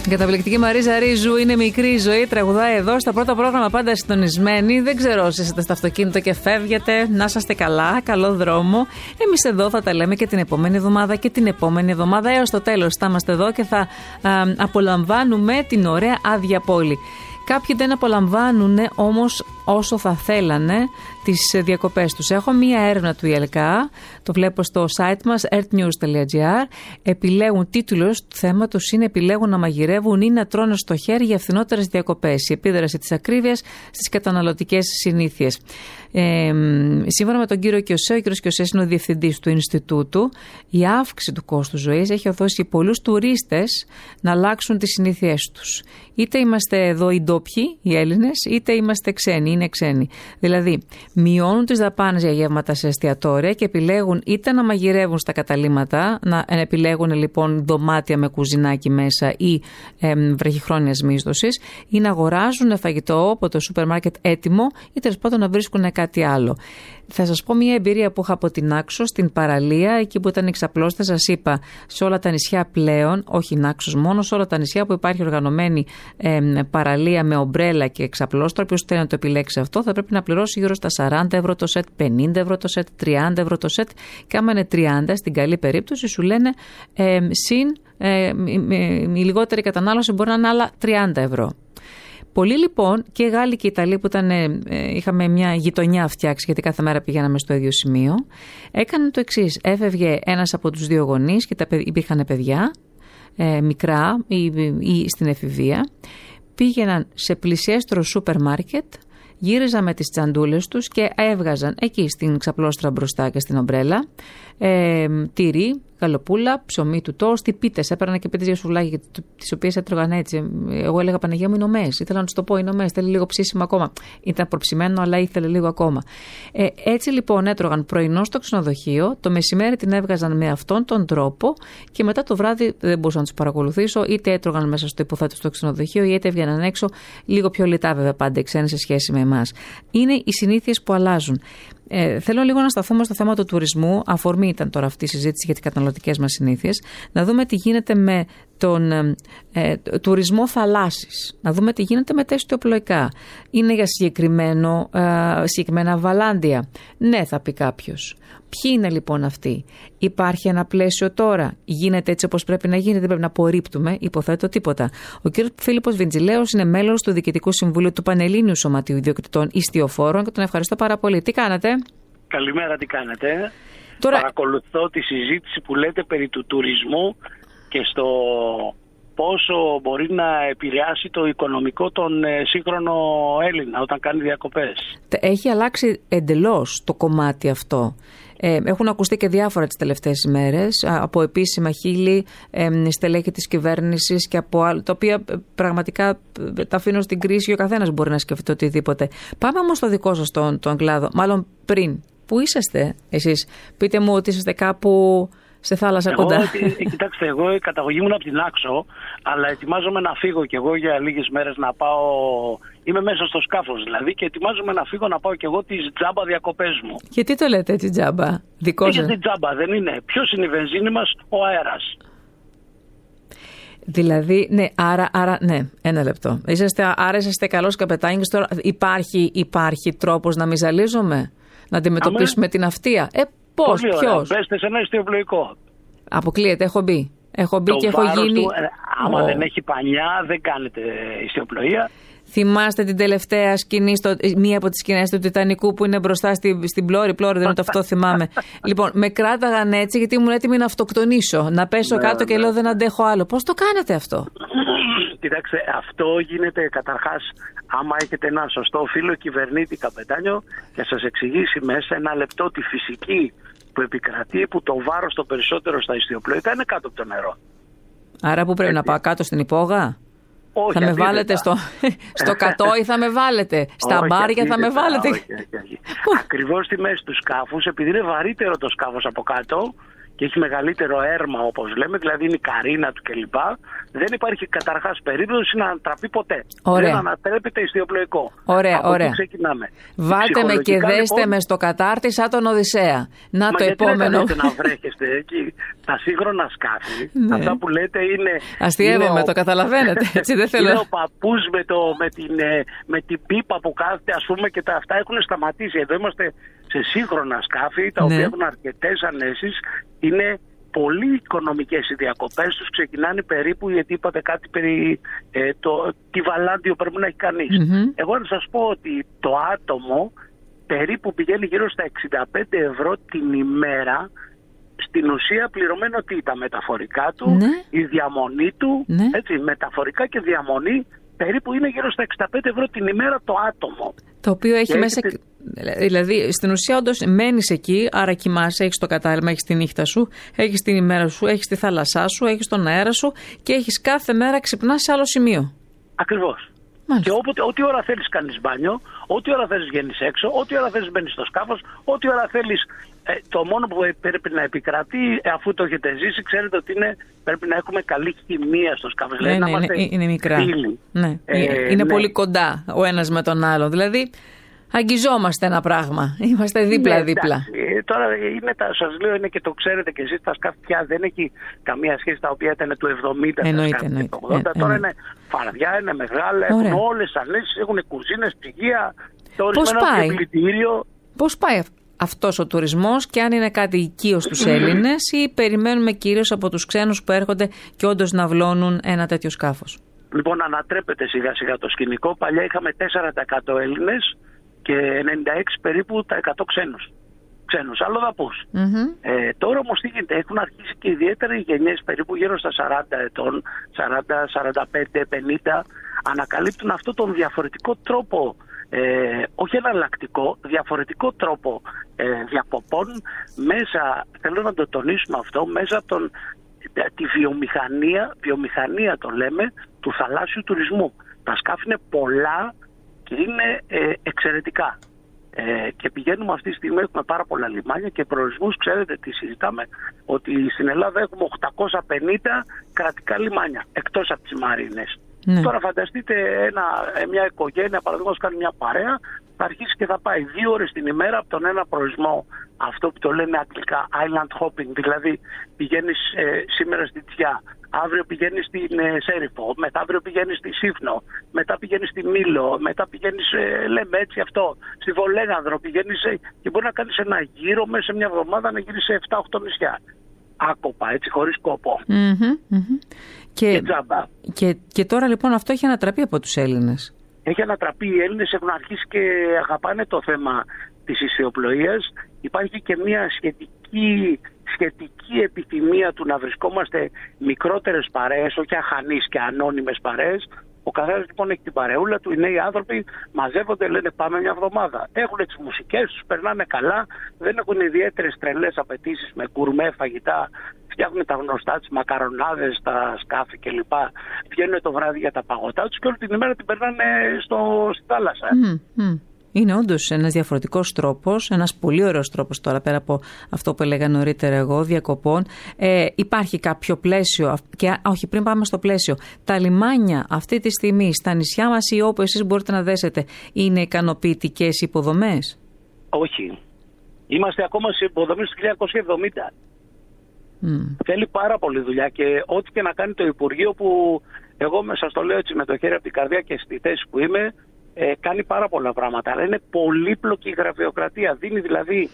Η καταπληκτική Μαρίζα Ρίζου είναι μικρή η ζωή, τραγουδάει εδώ στο πρώτο πρόγραμμα, πάντα συντονισμένη. Δεν ξέρω όσοι είστε στο αυτοκίνητο και φεύγετε, να είσαστε καλά, καλό δρόμο. Εμείς εδώ θα τα λέμε και την επόμενη εβδομάδα και την επόμενη εβδομάδα έως το τέλος. Θα είμαστε εδώ και θα απολαμβάνουμε την ωραία άδεια πόλη. Κάποιοι δεν απολαμβάνουν όμως όσο θα θέλανε τις διακοπές τους. Έχω μία έρευνα του ΙΕΛΚΑ, το βλέπω στο site μας earthnews.gr. Επιλέγουν, τίτλος του θέματος είναι «Επιλέγουν να μαγειρεύουν ή να τρώνε στο χέρι για φθηνότερες διακοπές. Η επίδραση της ακρίβειας στις καταναλωτικές συνήθειες». Σύμφωνα με τον κύριο Κιωσέ, ο κύριος Κιωσέ είναι ο διευθυντής του Ινστιτούτου, η αύξηση του κόστου ζωής έχει οδηγήσει πολλούς τουρίστες να αλλάξουν τις συνήθειές τους. Είτε είμαστε εδώ οι ντόπιοι, οι Έλληνες, είτε είμαστε ξένοι, είναι ξένοι. Δηλαδή, μειώνουν τις δαπάνες για γεύματα σε εστιατόρια και επιλέγουν είτε να μαγειρεύουν στα καταλύματα, να επιλέγουν λοιπόν δωμάτια με κουζινάκι μέσα ή βραχυχρόνιας μίσθωσης, ή να αγοράζουν φαγητό από το σούπερ μάρκετ έτοιμο ή τέλος πάντων να βρίσκουν κάτι άλλο. Θα σας πω μια εμπειρία που είχα από την Νάξο, στην παραλία, εκεί που ήταν η ξαπλώστε. Σας είπα, σε όλα τα νησιά πλέον, όχι Νάξος μόνο, σε όλα τα νησιά που υπάρχει οργανωμένη παραλία με ομπρέλα και ξαπλώστρα, όποιος θέλει να το επιλέξει αυτό, θα πρέπει να πληρώσει γύρω στα 40 ευρώ το σετ, 50 ευρώ το σετ, 30 ευρώ το σετ. Και άμα είναι 30, στην καλή περίπτωση, σου λένε συν η λιγότερη κατανάλωση μπορεί να είναι άλλα 30 ευρώ. Πολλοί λοιπόν και Γάλλοι και Ιταλοί που είχαμε μια γειτονιά φτιάξει, γιατί κάθε μέρα πηγαίναμε στο ίδιο σημείο, έκαναν το εξής. Έφευγε ένας από τους δύο γονείς και υπήρχαν παιδιά μικρά ή στην εφηβεία, πήγαιναν σε πλησιέστερο σούπερ μάρκετ, γύριζαν με τις τσαντούλες τους και έβγαζαν εκεί στην ξαπλώστρα μπροστά και στην ομπρέλα τυρί, γαλοπούλα, ψωμί του τόστι, πίτες. Έπαιρναν και πίτες για σουβλάκι, τις οποίες έτρωγαν έτσι. Εγώ έλεγα Παναγία μου, είναι ομές. Ήθελα να του το πω, είναι ομές. Θέλει λίγο ψήσιμο ακόμα. Ήταν προψημένο, αλλά ήθελε λίγο ακόμα. Έτσι λοιπόν έτρωγαν πρωινό στο ξενοδοχείο, το μεσημέρι την έβγαζαν με αυτόν τον τρόπο και μετά το βράδυ δεν μπορούσα να του παρακολουθήσω, είτε έτρωγαν μέσα στο υποθέτω στο ξενοδοχείο, είτε έβγαιναν έξω, λίγο πιο λιτά βέβαια πάντα οι ξένοι σε σχέση με εμάς. Είναι οι συνήθειες που αλλάζουν. Θέλω λίγο να σταθούμε στο θέμα του τουρισμού. Αφορμή ήταν τώρα αυτή η συζήτηση για τις καταναλωτικές μας συνήθειες. Να δούμε τι γίνεται με τον τουρισμό θαλάσσης. Να δούμε τι γίνεται με τα ιστιοπλοϊκά. Είναι για συγκεκριμένα βαλάντια. Ναι, θα πει κάποιος. Ποιοι είναι λοιπόν αυτοί? Υπάρχει ένα πλαίσιο τώρα? Γίνεται έτσι όπως πρέπει να γίνει? Δεν πρέπει να απορρίπτουμε, υποθέτω, τίποτα. Ο κ. Φίλιππος Βεντζιλέος είναι μέλος του Διοικητικού Συμβουλίου του Πανελλήνιου Σωματείου Ιδιοκτητών Ιστιοφόρων και τον ευχαριστώ πάρα πολύ. Τι κάνετε? Καλημέρα, τι κάνετε? Τώρα... Παρακολουθώ τη συζήτηση που λέτε περί του τουρισμού και στο πόσο μπορεί να επηρεάσει το οικονομικό τον σύγχρονο Έλληνα όταν κάνει διακοπές. Έχει αλλάξει εντελώς το κομμάτι αυτό. Έχουν ακουστεί και διάφορα τις τελευταίες ημέρες από επίσημα χείλη, στελέχη της κυβέρνησης και από άλλα, τα οποία πραγματικά τα αφήνω στην κρίση και ο καθένας μπορεί να σκεφτεί οτιδήποτε. Πάμε όμως στο δικό σας τον κλάδο, μάλλον πριν. Πού είσαστε εσείς? Πείτε μου ότι είσαστε κάπου σε θάλασσα κοντά. Κοιτάξτε, εγώ η καταγωγή μου είναι από την Άξο, αλλά ετοιμάζομαι να φύγω κι εγώ για λίγες μέρες να πάω. Είμαι μέσα στο σκάφος δηλαδή και ετοιμάζομαι να φύγω να πάω κι εγώ τις τζάμπα διακοπές μου. Και τι το λέτε έτσι τζάμπα? Δικό σας? Γιατί τζάμπα δεν είναι. Ποιος είναι η βενζίνη μας? Ο αέρας. Δηλαδή, ναι, άρα, ναι, ένα λεπτό. Άρα είσαστε καλός καπετάνιος τώρα. Υπάρχει τρόπος να μη ζαλίζομαι? Να αντιμετωπίσουμε την αυτία? Πώς, ποιος? Πέστε σε ένα ιστιοπλοϊκό. Αποκλείεται, έχω μπει και έχω γίνει... Άμα δεν έχει πανιά, δεν κάνετε ιστιοπλοεία. Θυμάστε την τελευταία σκηνή, μία από τις σκηνές του Τιτανικού που είναι μπροστά στην πλώρη, δεν είναι το αυτό, θυμάμαι. Λοιπόν, με κράταγαν έτσι γιατί ήμουν έτοιμη να αυτοκτονήσω, να πέσω κάτω και λέω δεν αντέχω άλλο. Πώς το κάνετε αυτό? Κοιτάξτε, αυτό γίνεται καταρχάς άμα έχετε ένα σωστό φίλο κυβερνήτη καπετάνιο και σας εξηγήσει μέσα ένα λεπτό τη φυσική που επικρατεί, που το βάρος το περισσότερο στα ιστιοπλοϊκά είναι κάτω από το νερό. Άρα που πρέπει να πάω κάτω στην υπόγα? Όχι, θα με βάλετε στο κατόι, θα με βάλετε στα μπάρια, θα με βάλετε. Όχι. Ακριβώς στη μέση του σκάφους, επειδή είναι βαρύτερο το σκάφος από κάτω και έχει μεγαλύτερο έρμα, όπως λέμε, δηλαδή είναι η καρίνα του κλπ. Δεν υπάρχει καταρχάς περίπτωση να ανατραπεί ποτέ. Ωραία. Δεν ανατρέπεται ιστιοπλοϊκό. Ωραία, από ωραία. εκεί ξεκινάμε. Βάλτε με και δέστε λοιπόν, με στο κατάρτι σαν τον Οδυσσέα. Να το επόμενο. Γιατί να βρέχεστε εκεί. Τα σύγχρονα σκάφη, Ναι. αυτά που λέτε είναι. Αστειεύομαι, το καταλαβαίνετε. Έτσι δεν θέλω. Είναι ο παππούς με την πίπα που κάθεται, ας πούμε, και τα αυτά έχουν σταματήσει. Εδώ είμαστε σε σύγχρονα σκάφη, τα οποία έχουν αρκετές ανέσεις. Είναι πολύ οικονομικές οι διακοπές τους. Ξεκινάνε περίπου, γιατί είπατε κάτι περί τι βαλάντιο πρέπει να έχει κανείς. Εγώ να σας πω ότι το άτομο περίπου πηγαίνει γύρω στα 65 ευρώ την ημέρα, στην ουσία πληρωμένο τι, τα μεταφορικά του, η διαμονή του, έτσι, μεταφορικά και διαμονή, περίπου είναι γύρω στα 65 ευρώ την ημέρα το άτομο. Το οποίο έχει μέσα. Δηλαδή, στην ουσία, όντως μένεις εκεί, άρα κοιμάσαι, έχεις το κατάλημα, έχεις τη νύχτα σου, έχεις την ημέρα σου, έχεις τη θάλασσά σου, έχεις τον αέρα σου και έχεις κάθε μέρα ξυπνάς σε άλλο σημείο. Ακριβώς. Και ό,τι ώρα θέλεις κάνεις μπάνιο, ό,τι ώρα θέλεις βγαίνεις έξω, ό,τι ώρα θέλεις μπαίνεις στο σκάφος, ό,τι ώρα θέλεις. Το μόνο που πρέπει να επικρατεί, αφού το έχετε ζήσει, ξέρετε ότι πρέπει να έχουμε καλή χημεία στο σκάφος. Ναι, είναι μικρά. Ναι. Είναι πολύ κοντά ο ένας με τον άλλο. Δηλαδή, αγγιζόμαστε ένα πράγμα. Είμαστε δίπλα-δίπλα. Τώρα σας λέω, είναι και το ξέρετε και εσείς, τα σκάφη πια δεν έχει καμία σχέση τα οποία ήταν του 70, εννοείται. του 80. Τώρα είναι φαρδιά, είναι μεγάλα, έχουν όλες τις ανέσεις, έχουν κουζίνες, ψυγεία, το ορισμένο πλυντήριο. Πώς πάει αυτός ο τουρισμός και αν είναι κάτι οικείο στους Έλληνες ή περιμένουμε κυρίως από τους ξένους που έρχονται και όντως να βλώνουν ένα τέτοιο σκάφος? Λοιπόν, ανατρέπεται σιγά σιγά το σκηνικό. Παλιά είχαμε 4% Έλληνες και 96 περίπου τα 100 ξένους αλλοδαπούς. Τώρα όμως τι γίνεται, έχουν αρχίσει και ιδιαίτερα οι γενιές περίπου γύρω στα 40 ετών, 40, 45, 50, ανακαλύπτουν αυτό τον διαφορετικό τρόπο, όχι εναλλακτικό, διαφορετικό τρόπο διακοπών μέσα, θέλω να το τονίσουμε αυτό, μέσα από τη βιομηχανία το λέμε, του θαλάσσιου τουρισμού. Τα σκάφη είναι πολλά και είναι εξαιρετικά. Και πηγαίνουμε αυτή τη στιγμή, έχουμε πάρα πολλά λιμάνια και προορισμούς, ξέρετε τι συζητάμε, ότι στην Ελλάδα έχουμε 850 κρατικά λιμάνια, εκτός από τις μαρίνες. Τώρα φανταστείτε μια οικογένεια, παραδείγματος κάνει μια παρέα, θα αρχίσει και θα πάει 2 ώρες την ημέρα από τον ένα προορισμό, αυτό που το λένε αγγλικά island hopping, δηλαδή πηγαίνεις σήμερα στη Τσιά, αύριο πηγαίνεις στην Σέριφο, μετά αύριο πηγαίνεις στη Σύφνο, μετά πηγαίνεις στη Μήλο, μετά πηγαίνεις, λέμε έτσι αυτό, στη Βολέγανδρο, πηγαίνεις και μπορεί να κάνεις ένα γύρο μέσα σε μια εβδομάδα να γυρίσει σε 7-8 νησιά. Άκοπα, έτσι, χωρίς κόπο. Και τζάμπα. Και τώρα λοιπόν αυτό έχει ανατραπεί από τους Έλληνες. Έχει ανατραπεί, οι Έλληνες έχουν αρχίσει και αγαπάνε το θέμα της ιστιοπλοείας. Υπάρχει και μια σχετική επιθυμία του να βρισκόμαστε μικρότερες παρέες, όχι αχανείς και ανώνυμες παρέες. Ο καθένας λοιπόν έχει την παρεούλα του, οι νέοι άνθρωποι μαζεύονται, λένε πάμε μια εβδομάδα. Έχουν τις μουσικές τους, περνάνε καλά, δεν έχουν ιδιαίτερες τρελές απαιτήσεις με γκουρμέ φαγητά, φτιάχνουν τα γνωστά τις μακαρονάδες, τα σκάφη κλπ. Βγαίνουν το βράδυ για τα παγωτά τους και όλη την ημέρα την περνάνε στη θάλασσα. Είναι όντως ένας διαφορετικός τρόπος, ένας πολύ ωραίος τρόπος τώρα πέρα από αυτό που έλεγα νωρίτερα εγώ, διακοπών. Υπάρχει κάποιο πλαίσιο, και όχι πριν πάμε στο πλαίσιο, τα λιμάνια αυτή τη στιγμή στα νησιά μας ή όπου εσείς μπορείτε να δέσετε, είναι ικανοποιητικές υποδομές? Όχι. Είμαστε ακόμα σε υποδομές του 1970. Θέλει πάρα πολύ δουλειά και ό,τι και να κάνει το Υπουργείο, που εγώ σας το λέω έτσι με το χέρι από την καρδιά και στη θέση που είμαι, κάνει πάρα πολλά πράγματα, αλλά είναι πολύπλοκη η γραφειοκρατία. Δίνει δηλαδή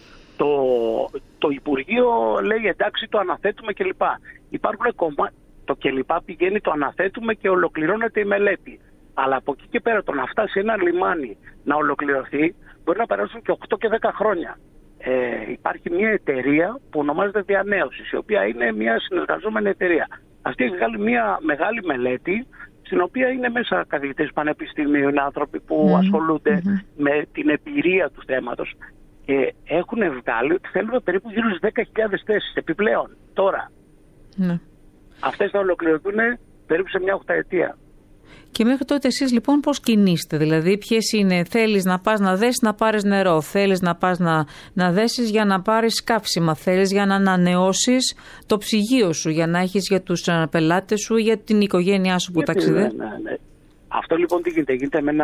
το Υπουργείο, λέει εντάξει το αναθέτουμε κλπ. Υπάρχουν το κλπ πηγαίνει, το αναθέτουμε και ολοκληρώνεται η μελέτη. Αλλά από εκεί και πέρα το να φτάσει ένα λιμάνι να ολοκληρωθεί μπορεί να περάσουν και 8 και 10 χρόνια. Υπάρχει μια εταιρεία που ονομάζεται Διανέωσης, η οποία είναι μια συνεργαζόμενη εταιρεία. Αυτή έχει βγάλει μια μεγάλη μελέτη, στην οποία είναι μέσα καθηγητές πανεπιστημίου, είναι άνθρωποι που ασχολούνται με την εμπειρία του θέματος. Και έχουν βγάλει ότι θέλουμε περίπου γύρω στις 10.000 θέσεις επιπλέον τώρα. Αυτές θα ολοκληρωθούν περίπου σε μια 8 ετία. Και μέχρι τότε εσείς λοιπόν πώς κινείστε, δηλαδή ποιες είναι, θέλεις να πας να δέσεις να πάρεις νερό, θέλεις να πας να δέσεις για να πάρεις καύσιμα, θέλεις για να ανανεώσεις το ψυγείο σου, για να έχεις για τους πελάτες σου, για την οικογένειά σου που ταξιδεύει. Ναι. Αυτό λοιπόν τι γίνεται με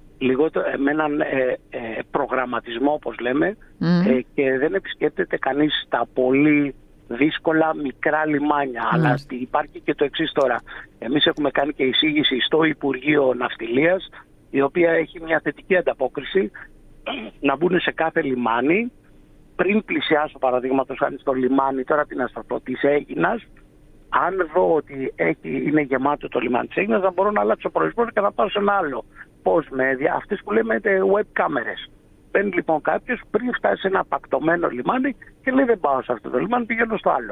έναν προγραμματισμό όπως λέμε και δεν επισκέπτεται κανείς τα πολύ δύσκολα μικρά λιμάνια. Αλλά υπάρχει και το εξής τώρα. Εμείς έχουμε κάνει και εισήγηση στο Υπουργείο Ναυτιλίας, η οποία έχει μια θετική ανταπόκριση να μπουν σε κάθε λιμάνι. Πριν πλησιάσω παραδείγματος χάρη στο λιμάνι τώρα την Αστραπό της Αίγινας, αν δω ότι είναι γεμάτο το λιμάνι της Αίγινας, θα μπορώ να αλλάξω προορισμό και να πάω σε ένα άλλο. Πώς, με αυτές που λέμε web κάμερες. Μπαίνει λοιπόν κάποιος πριν φτάσει σε ένα απακτωμένο λιμάνι και λέει δεν πάω σε αυτό το λιμάνι, πηγαίνω στο άλλο.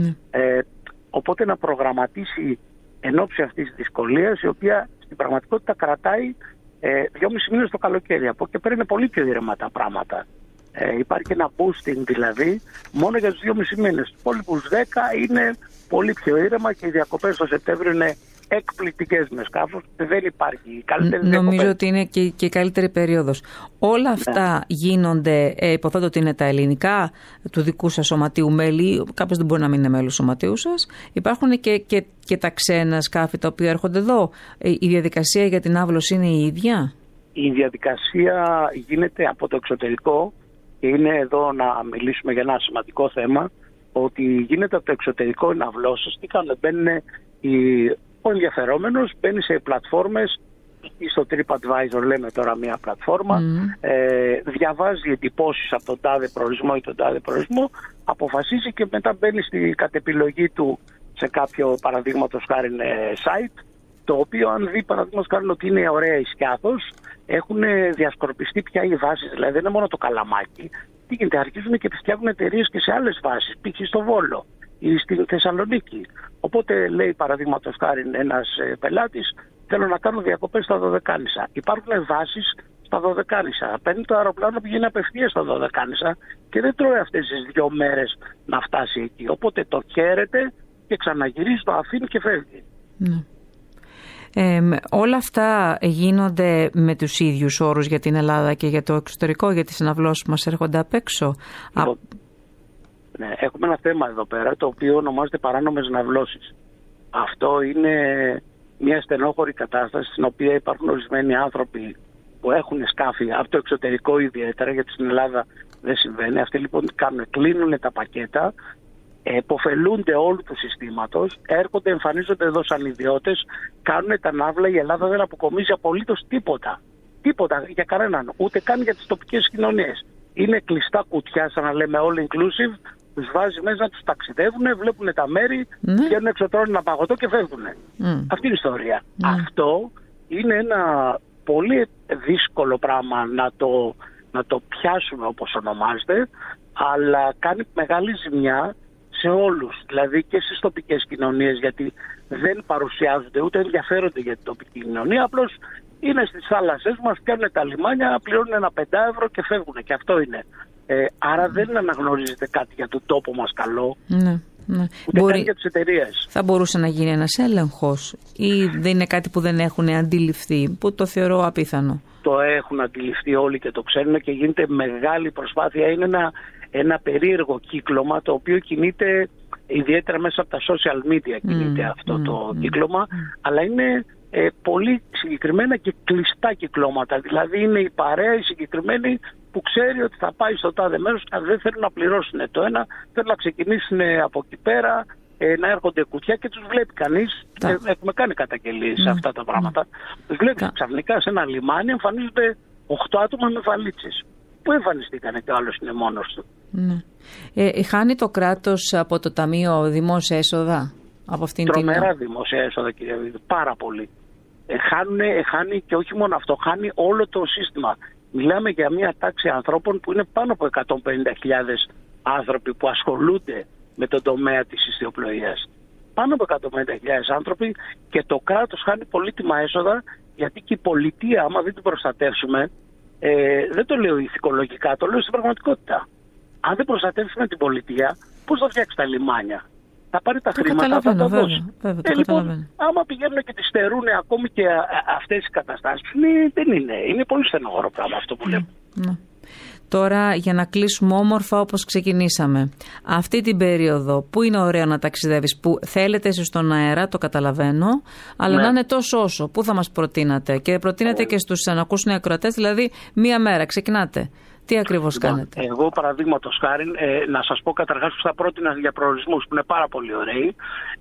Οπότε να προγραμματίσει εν ώψη αυτής της δυσκολίας, η οποία στην πραγματικότητα κρατάει 2,5 μήνες το καλοκαίρι. Από και πέρα είναι πολύ πιο ήρεμα τα πράγματα. Υπάρχει ένα boosting δηλαδή μόνο για τους 2,5 μήνες. Τους υπόλοιπους 10 είναι πολύ πιο ήρεμα και οι διακοπές το Σεπτέμβριο είναι εκπληκτικές με σκάφος. Δεν υπάρχει καλύτερη Νομίζω διακοπές. ότι είναι και η καλύτερη περίοδος. Όλα αυτά γίνονται, υποθέτω ότι είναι τα ελληνικά του δικού σας σωματείου μέλη, κάποιος δεν μπορεί να μην είναι μέλος σωματείου σας. Υπάρχουν και τα ξένα σκάφη τα οποία έρχονται εδώ. Η διαδικασία για την άβλωση είναι η ίδια? Η διαδικασία γίνεται από το εξωτερικό και είναι εδώ να μιλήσουμε για ένα σημαντικό θέμα, ότι γίνεται από το εξωτερικό οι ναυλώσεις. Τι κάνουν, ο ενδιαφερόμενος μπαίνει σε πλατφόρμες ή στο TripAdvisor, λέμε τώρα μια πλατφόρμα, διαβάζει εντυπώσεις από τον τάδε προορισμό ή τον τάδε προορισμό, αποφασίζει και μετά μπαίνει κατ' επιλογή του σε κάποιο παραδείγματος χάρη site, το οποίο αν δει παραδείγματος χάρη ότι είναι ωραία η Σκιάθος, έχουν διασκορπιστεί πια οι βάσεις, δηλαδή δεν είναι μόνο το Καλαμάκι. Τι γίνεται, αρχίζουν και φτιάχνουν εταιρείες και σε άλλες βάσεις, π.χ. στο Βόλο ή στην Θεσσαλονίκη. Οπότε λέει παραδείγματος χάρη ένας πελάτης, θέλω να κάνω διακοπές στα Δωδεκάνησα. Υπάρχουν βάσεις στα Δωδεκάνησα. Παίρνει το αεροπλάνο, πηγαίνει απευθείας στα Δωδεκάνησα και δεν τρώει αυτές τις 2 μέρες να φτάσει εκεί. Οπότε το χαίρεται και ξαναγυρίζει, το αφήνει και φεύγει. Όλα αυτά γίνονται με τους ίδιους όρους για την Ελλάδα και για το εξωτερικό, για τις συναυλώσεις που μας έρχονται απ' έξω? Ναι, έχουμε ένα θέμα εδώ πέρα το οποίο ονομάζεται παράνομες ναυλώσεις. Αυτό είναι μια στενόχωρη κατάσταση στην οποία υπάρχουν ορισμένοι άνθρωποι που έχουν σκάφη από το εξωτερικό ιδιαίτερα, γιατί στην Ελλάδα δεν συμβαίνει. Αυτοί λοιπόν κάνουν, κλείνουν τα πακέτα, εποφελούνται όλου του συστήματος, έρχονται, εμφανίζονται εδώ σαν ιδιώτες, κάνουν τα ναύλα. Η Ελλάδα δεν αποκομίζει απολύτως τίποτα. Τίποτα για κανέναν, ούτε καν για τις τοπικές κοινωνίες. Είναι κλειστά κουτιά, σαν να λέμε all inclusive, τους βάζει μέσα, τους ταξιδεύουν, βλέπουν τα μέρη, βγαίνουν έξω, τρώνε ένα παγωτό και φεύγουν. Αυτή είναι η ιστορία. Αυτό είναι ένα πολύ δύσκολο πράγμα να το πιάσουμε όπως ονομάζεται, αλλά κάνει μεγάλη ζημιά σε όλους, δηλαδή και στις τοπικές κοινωνίες, γιατί δεν παρουσιάζονται ούτε ενδιαφέρονται για την τοπική κοινωνία, απλώς είναι στις θάλασσες μας, πιάνουν τα λιμάνια, πληρώνουν ένα 5 ευρώ και φεύγουν, και αυτό είναι. Άρα δεν αναγνωρίζεται κάτι για τον τόπο μας καλό, ούτε καν για τις εταιρείες. Θα μπορούσε να γίνει ένας έλεγχος ή δεν είναι κάτι που δεν έχουν αντιληφθεί, που το θεωρώ απίθανο? Το έχουν αντιληφθεί όλοι και το ξέρουν και γίνεται μεγάλη προσπάθεια. Είναι ένα περίεργο κύκλωμα το οποίο κινείται ιδιαίτερα μέσα από τα social media, κινείται αυτό το κύκλωμα, αλλά είναι πολύ συγκεκριμένα και κλειστά κυκλώματα. Δηλαδή είναι η παρέα η συγκεκριμένη που ξέρει ότι θα πάει στο τάδε μέρος και δεν θέλουν να πληρώσουν το ένα, θέλουν να ξεκινήσουν από εκεί πέρα, να έρχονται κουτιά και τους βλέπει κανείς. Έχουμε κάνει καταγγελίες σε αυτά τα πράγματα. Τους βλέπει ξαφνικά σε ένα λιμάνι εμφανίζονται 8 άτομα με βαλίτσες. Πού εμφανιστήκανε και ο άλλος είναι μόνος του? Χάνει το κράτος από το Ταμείο δημόσια έσοδα από αυτήν την... Τρομερά δημόσια έσοδα, κύριε Βίδου, πάρα πολύ. Χάνει και όχι μόνο αυτό, χάνει όλο το σύστημα. Μιλάμε για μια τάξη ανθρώπων που είναι πάνω από 150.000 άνθρωποι που ασχολούνται με τον τομέα της ιστιοπλοείας. Πάνω από 150.000 άνθρωποι, και το κράτος χάνει πολύτιμα έσοδα, γιατί και η πολιτεία, άμα δεν την προστατεύσουμε, δεν το λέω ηθικολογικά, το λέω στην πραγματικότητα. Αν δεν προστατεύσουμε την πολιτεία, πώς θα φτιάξει τα λιμάνια? Θα πάρει τα χρήματα, θα τα δώσει. Βέβαια, λοιπόν, άμα πηγαίνουν και τις στερούν ακόμη και αυτές οι καταστάσεις, δεν είναι. Είναι πολύ στενοχωρό πράγμα αυτό που λέμε. Τώρα, για να κλείσουμε όμορφα όπως ξεκινήσαμε, αυτή την περίοδο που είναι ωραίο να ταξιδεύεις, που θέλετε εσείς στον αέρα, το καταλαβαίνω, αλλά να είναι τόσο όσο, πού θα μας προτείνατε? Και προτείνετε και στους ανακούσουν ακροατές, δηλαδή μία μέρα ξεκινάτε. Τι ακριβώς κάνετε? Εγώ, παραδείγματος χάρη, να σας πω καταρχάς που θα πρότεινα για προορισμούς που είναι πάρα πολύ ωραίοι.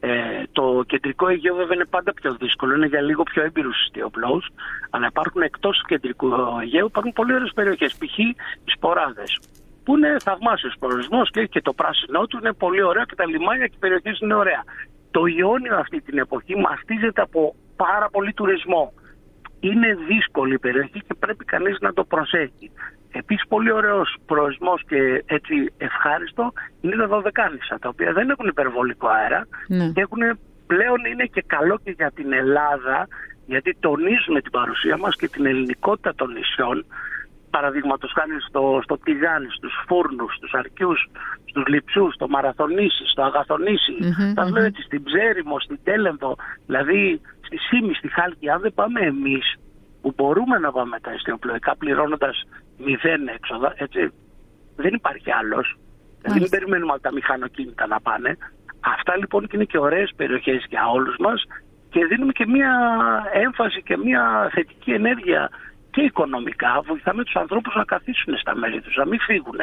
Το κεντρικό Αιγαίο βέβαια είναι πάντα πιο δύσκολο, είναι για λίγο πιο έμπειρους ιστιοπλώους, αλλά υπάρχουν εκτός του κεντρικού Αιγαίου, υπάρχουν πολύ ωραίες περιοχές, π.χ. οι Σποράδες, που είναι θαυμάσιος προορισμός και το πράσινό του είναι πολύ ωραίο και τα λιμάνια και οι περιοχές είναι ωραία. Το Ιόνιο αυτή την εποχή μαστίζεται από πάρα πολύ τουρισμό. Είναι δύσκολη η περιοχή και πρέπει κανείς να το προσέχει. Επίσης, πολύ ωραίος προορισμός και έτσι ευχάριστο είναι τα Δωδεκάνησα, τα οποία δεν έχουν υπερβολικό αέρα και πλέον είναι και καλό και για την Ελλάδα, γιατί τονίζουμε την παρουσία μας και την ελληνικότητα των νησιών. Παραδείγματος χάρη στο Τηγάνι, στους Φούρνους, στους Αρκιούς, στους Λειψούς, στο Μαραθωνήσι, στο Αγαθονήσι, λέω έτσι, στην Ψέριμο, στην Τέλεμβο, δηλαδή στη Σύμη, στη Χάλκη. Αν δεν πάμε εμείς, που μπορούμε να πάμε τα ιστιοπλοϊκά πληρώνοντας 0 έξοδα, έτσι, δεν υπάρχει άλλος. Δηλαδή μην περιμένουμε τα μηχανοκίνητα να πάνε. Αυτά λοιπόν και είναι και ωραίες περιοχές για όλους μας και δίνουμε και μια έμφαση και μια θετική ενέργεια και οικονομικά. Βοηθάμε τους ανθρώπους να καθίσουν στα μέρη τους, να μην φύγουν.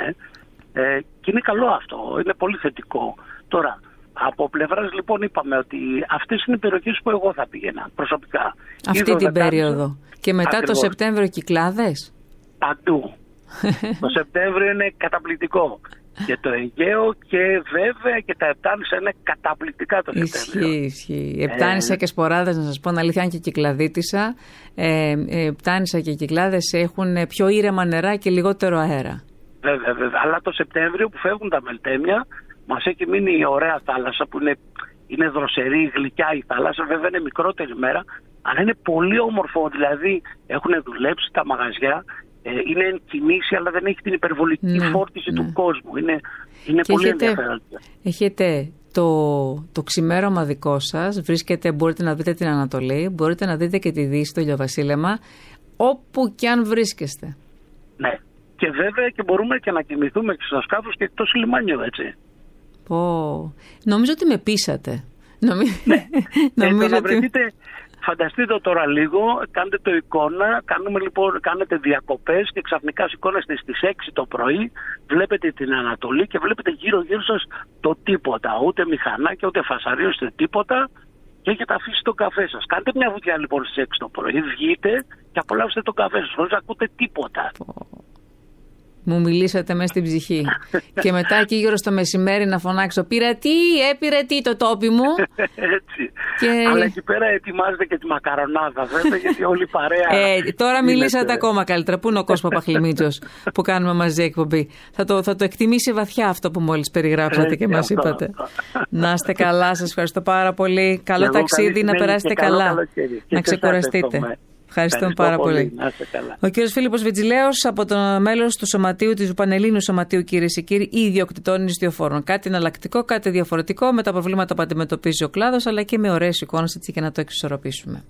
Και είναι καλό αυτό, είναι πολύ θετικό. Τώρα, από πλευράς λοιπόν είπαμε ότι αυτές είναι οι περιοχές που εγώ θα πήγαινα προσωπικά. Αυτή την περίοδο. Και μετά ακριβώς. Το Σεπτέμβριο Κυκλάδες. Παντού. Το Σεπτέμβριο είναι καταπληκτικό. Και το Αιγαίο και βέβαια και τα Επτάνησα είναι καταπληκτικά το Σεπτέμβριο. Ισχύει. Επτάνησα και Σποράδες, να σας πω αλήθεια, αν και Κυκλαδίτησα. Επτάνησα και Κυκλάδες έχουν πιο ήρεμα νερά και λιγότερο αέρα. Βέβαια. Αλλά το Σεπτέμβριο που φεύγουν τα μελτέμια, μας έχει μείνει η ωραία θάλασσα που είναι δροσερή, γλυκιά η θάλασσα. Βέβαια είναι μικρότερη μέρα, αλλά είναι πολύ όμορφο. Δηλαδή έχουν δουλέψει τα μαγαζιά. Είναι εν κινήσει, αλλά δεν έχει την υπερβολική φόρτιση του κόσμου. Είναι πολύ ενδιαφέρον. Έχετε το ξημέρωμα δικό σας, μπορείτε να δείτε την Ανατολή, μπορείτε να δείτε και τη Δύση, το ηλιοβασίλεμα, όπου και αν βρίσκεστε. Ναι. Και βέβαια και μπορούμε και να κοιμηθούμε και στο σκάφος και εκτός λιμάνιου, έτσι. Νομίζω ότι με πείσατε. Νομίζω ότι... Φανταστείτε τώρα λίγο, κάντε το εικόνα, κάνετε διακοπές και ξαφνικά σηκώνεστε στις 6 το πρωί, βλέπετε την Ανατολή και βλέπετε γύρω σας το τίποτα. Ούτε μηχανάκια, ούτε φασαρίες, ούτε τίποτα και έχετε αφήσει το καφέ σας. Κάντε μια βουτιά λοιπόν στις 6 το πρωί, βγείτε και απολαύστε το καφέ σας, χωρίς να ακούτε τίποτα. Μου μιλήσατε μέσα στην ψυχή. Και μετά εκεί γύρω στο μεσημέρι να φωνάξω πειρατή το τόπι μου. Έτσι. Αλλά εκεί πέρα ετοιμάζεται και τη μακαρονάδα βέβαια, γιατί όλη η παρέα... Τώρα μιλήσατε ακόμα καλύτερα. Πού είναι ο Κώστας Παπαχλημίτσος που κάνουμε μαζί εκπομπή? Θα το εκτιμήσει βαθιά αυτό που μόλις περιγράψατε και μας είπατε. Να είστε καλά, σας ευχαριστώ πάρα πολύ. Καλό ταξίδι, να περάσετε καλά. Να ξεκουραστείτε. Ευχαριστούμε πάρα πολύ. Ο κύριος Φίλιππος Βιτζιλέος, από το μέλος του Σωματείου, του Πανελλήνιου Σωματείου, κυρίες και κύριοι, ιδιοκτητών ιστιοφόρων. Κάτι εναλλακτικό, κάτι διαφορετικό, με τα προβλήματα που αντιμετωπίζει ο κλάδος, αλλά και με ωραίες εικόνες, έτσι και να το εξισορροπήσουμε.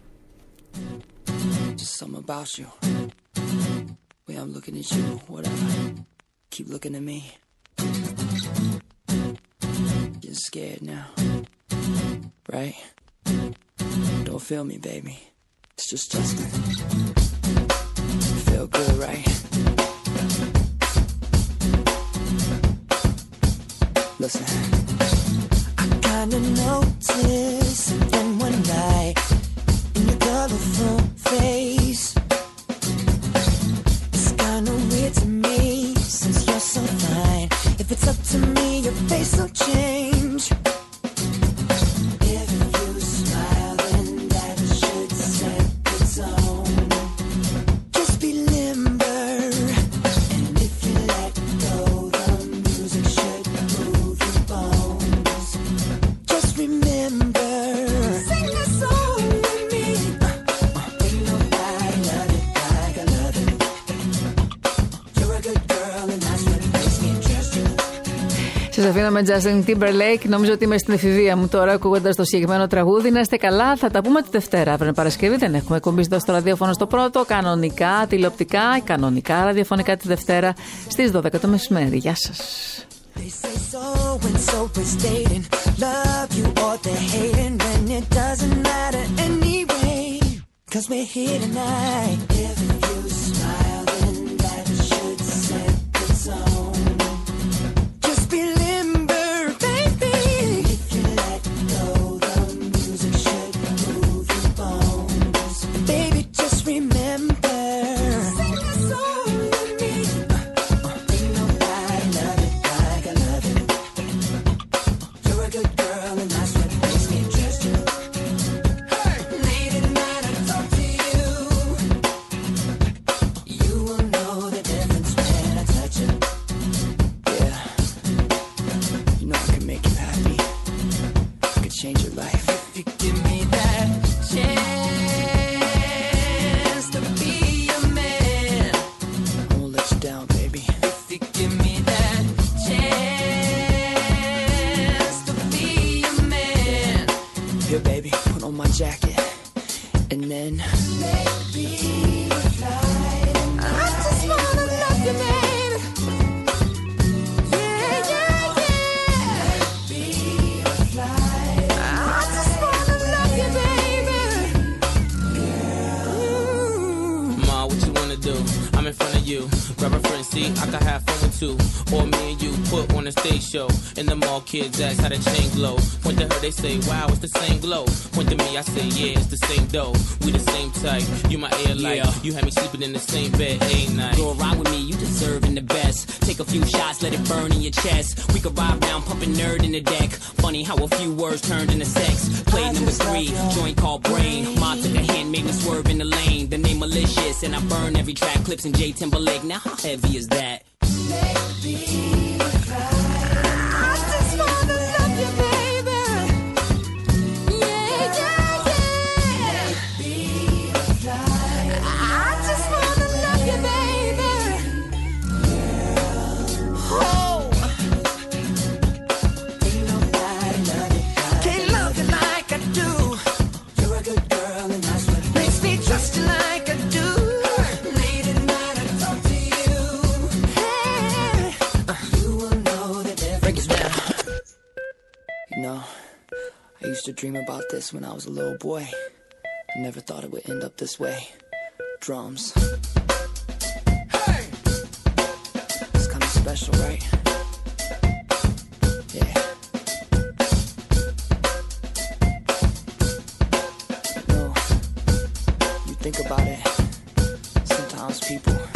It's just Justin. Feel good, right? Listen. I kinda noticed something one night in your colorful face. It's kinda weird to me since you're so fine. If it's up to me, your face will change. Σας αφήνω με Justin Timberlake. Νομίζω ότι είμαι στην εφηβεία μου τώρα, ακούγοντας το συγκεκριμένο τραγούδι. Να είστε καλά, θα τα πούμε τη Δευτέρα. Αύριο Παρασκευή δεν έχουμε εκπομπή στο ραδιόφωνο στο πρώτο. Κανονικά, τηλεοπτικά, κανονικά ραδιοφωνικά τη Δευτέρα στις 12 το μεσημέρι. Γεια σας. They say so and so is dating. Love you or they're hating, and it doesn't matter anyway. 'Cause we're here tonight. If you smile, then that should set the tone. Just be limber, baby. If you let go, the music should move your bones. Baby, just remember. Sing a song with me. Ain't nobody love it like I love it. You're a good girl and that's what makes me trust you. Hey, late at night I talk to you. You will know the difference when I touch you. Yeah, you know I can make you happy. I could change your life if you give me that chance to be your man. I won't let you down, baby. If you give me that chance to be your man. Here, baby, put on my jacket, and then maybe fly. I just wanna love you, baby. Yeah, yeah, yeah. Maybe fly. I just wanna love you, baby. Ma, what you wanna do? I'm in front of you. Grab a friend, see, I can have fun with two. Or me and you put on a stage show. In the mall, kids ask how the chain glow. Point to her, they say, wow, it's the same glow. Point to me, I say, yeah, it's the same dough. We the same type. You my air light. Yeah. You had me sleeping in the same bed, ain't night. Go ride with me, you deserving the best. Take a few shots, let it burn in your chest. We could ride round, pumping nerd in the deck. Funny how a few words turned into sex. Play number 3, joint called Brain. Ma took a hand, made me swerve in the lane. The name malicious, and I burn every track. Clips in J Timberlake. Now how heavy is that? Maybe I just wanna love you, baby. Yeah, yeah, yeah. Maybe I just wanna love you, baby. Oh, ain't nobody love you. Can't love you like I do. You're a good girl, and that's what makes me trust you like I do. Late at night I talk to you. Hey, you will know the difference. Break it down. You know, I used to dream about this when I was a little boy. I never thought it would end up this way. Drums. Hey! It's kind of special, right? Yeah. You know, you think about it, sometimes people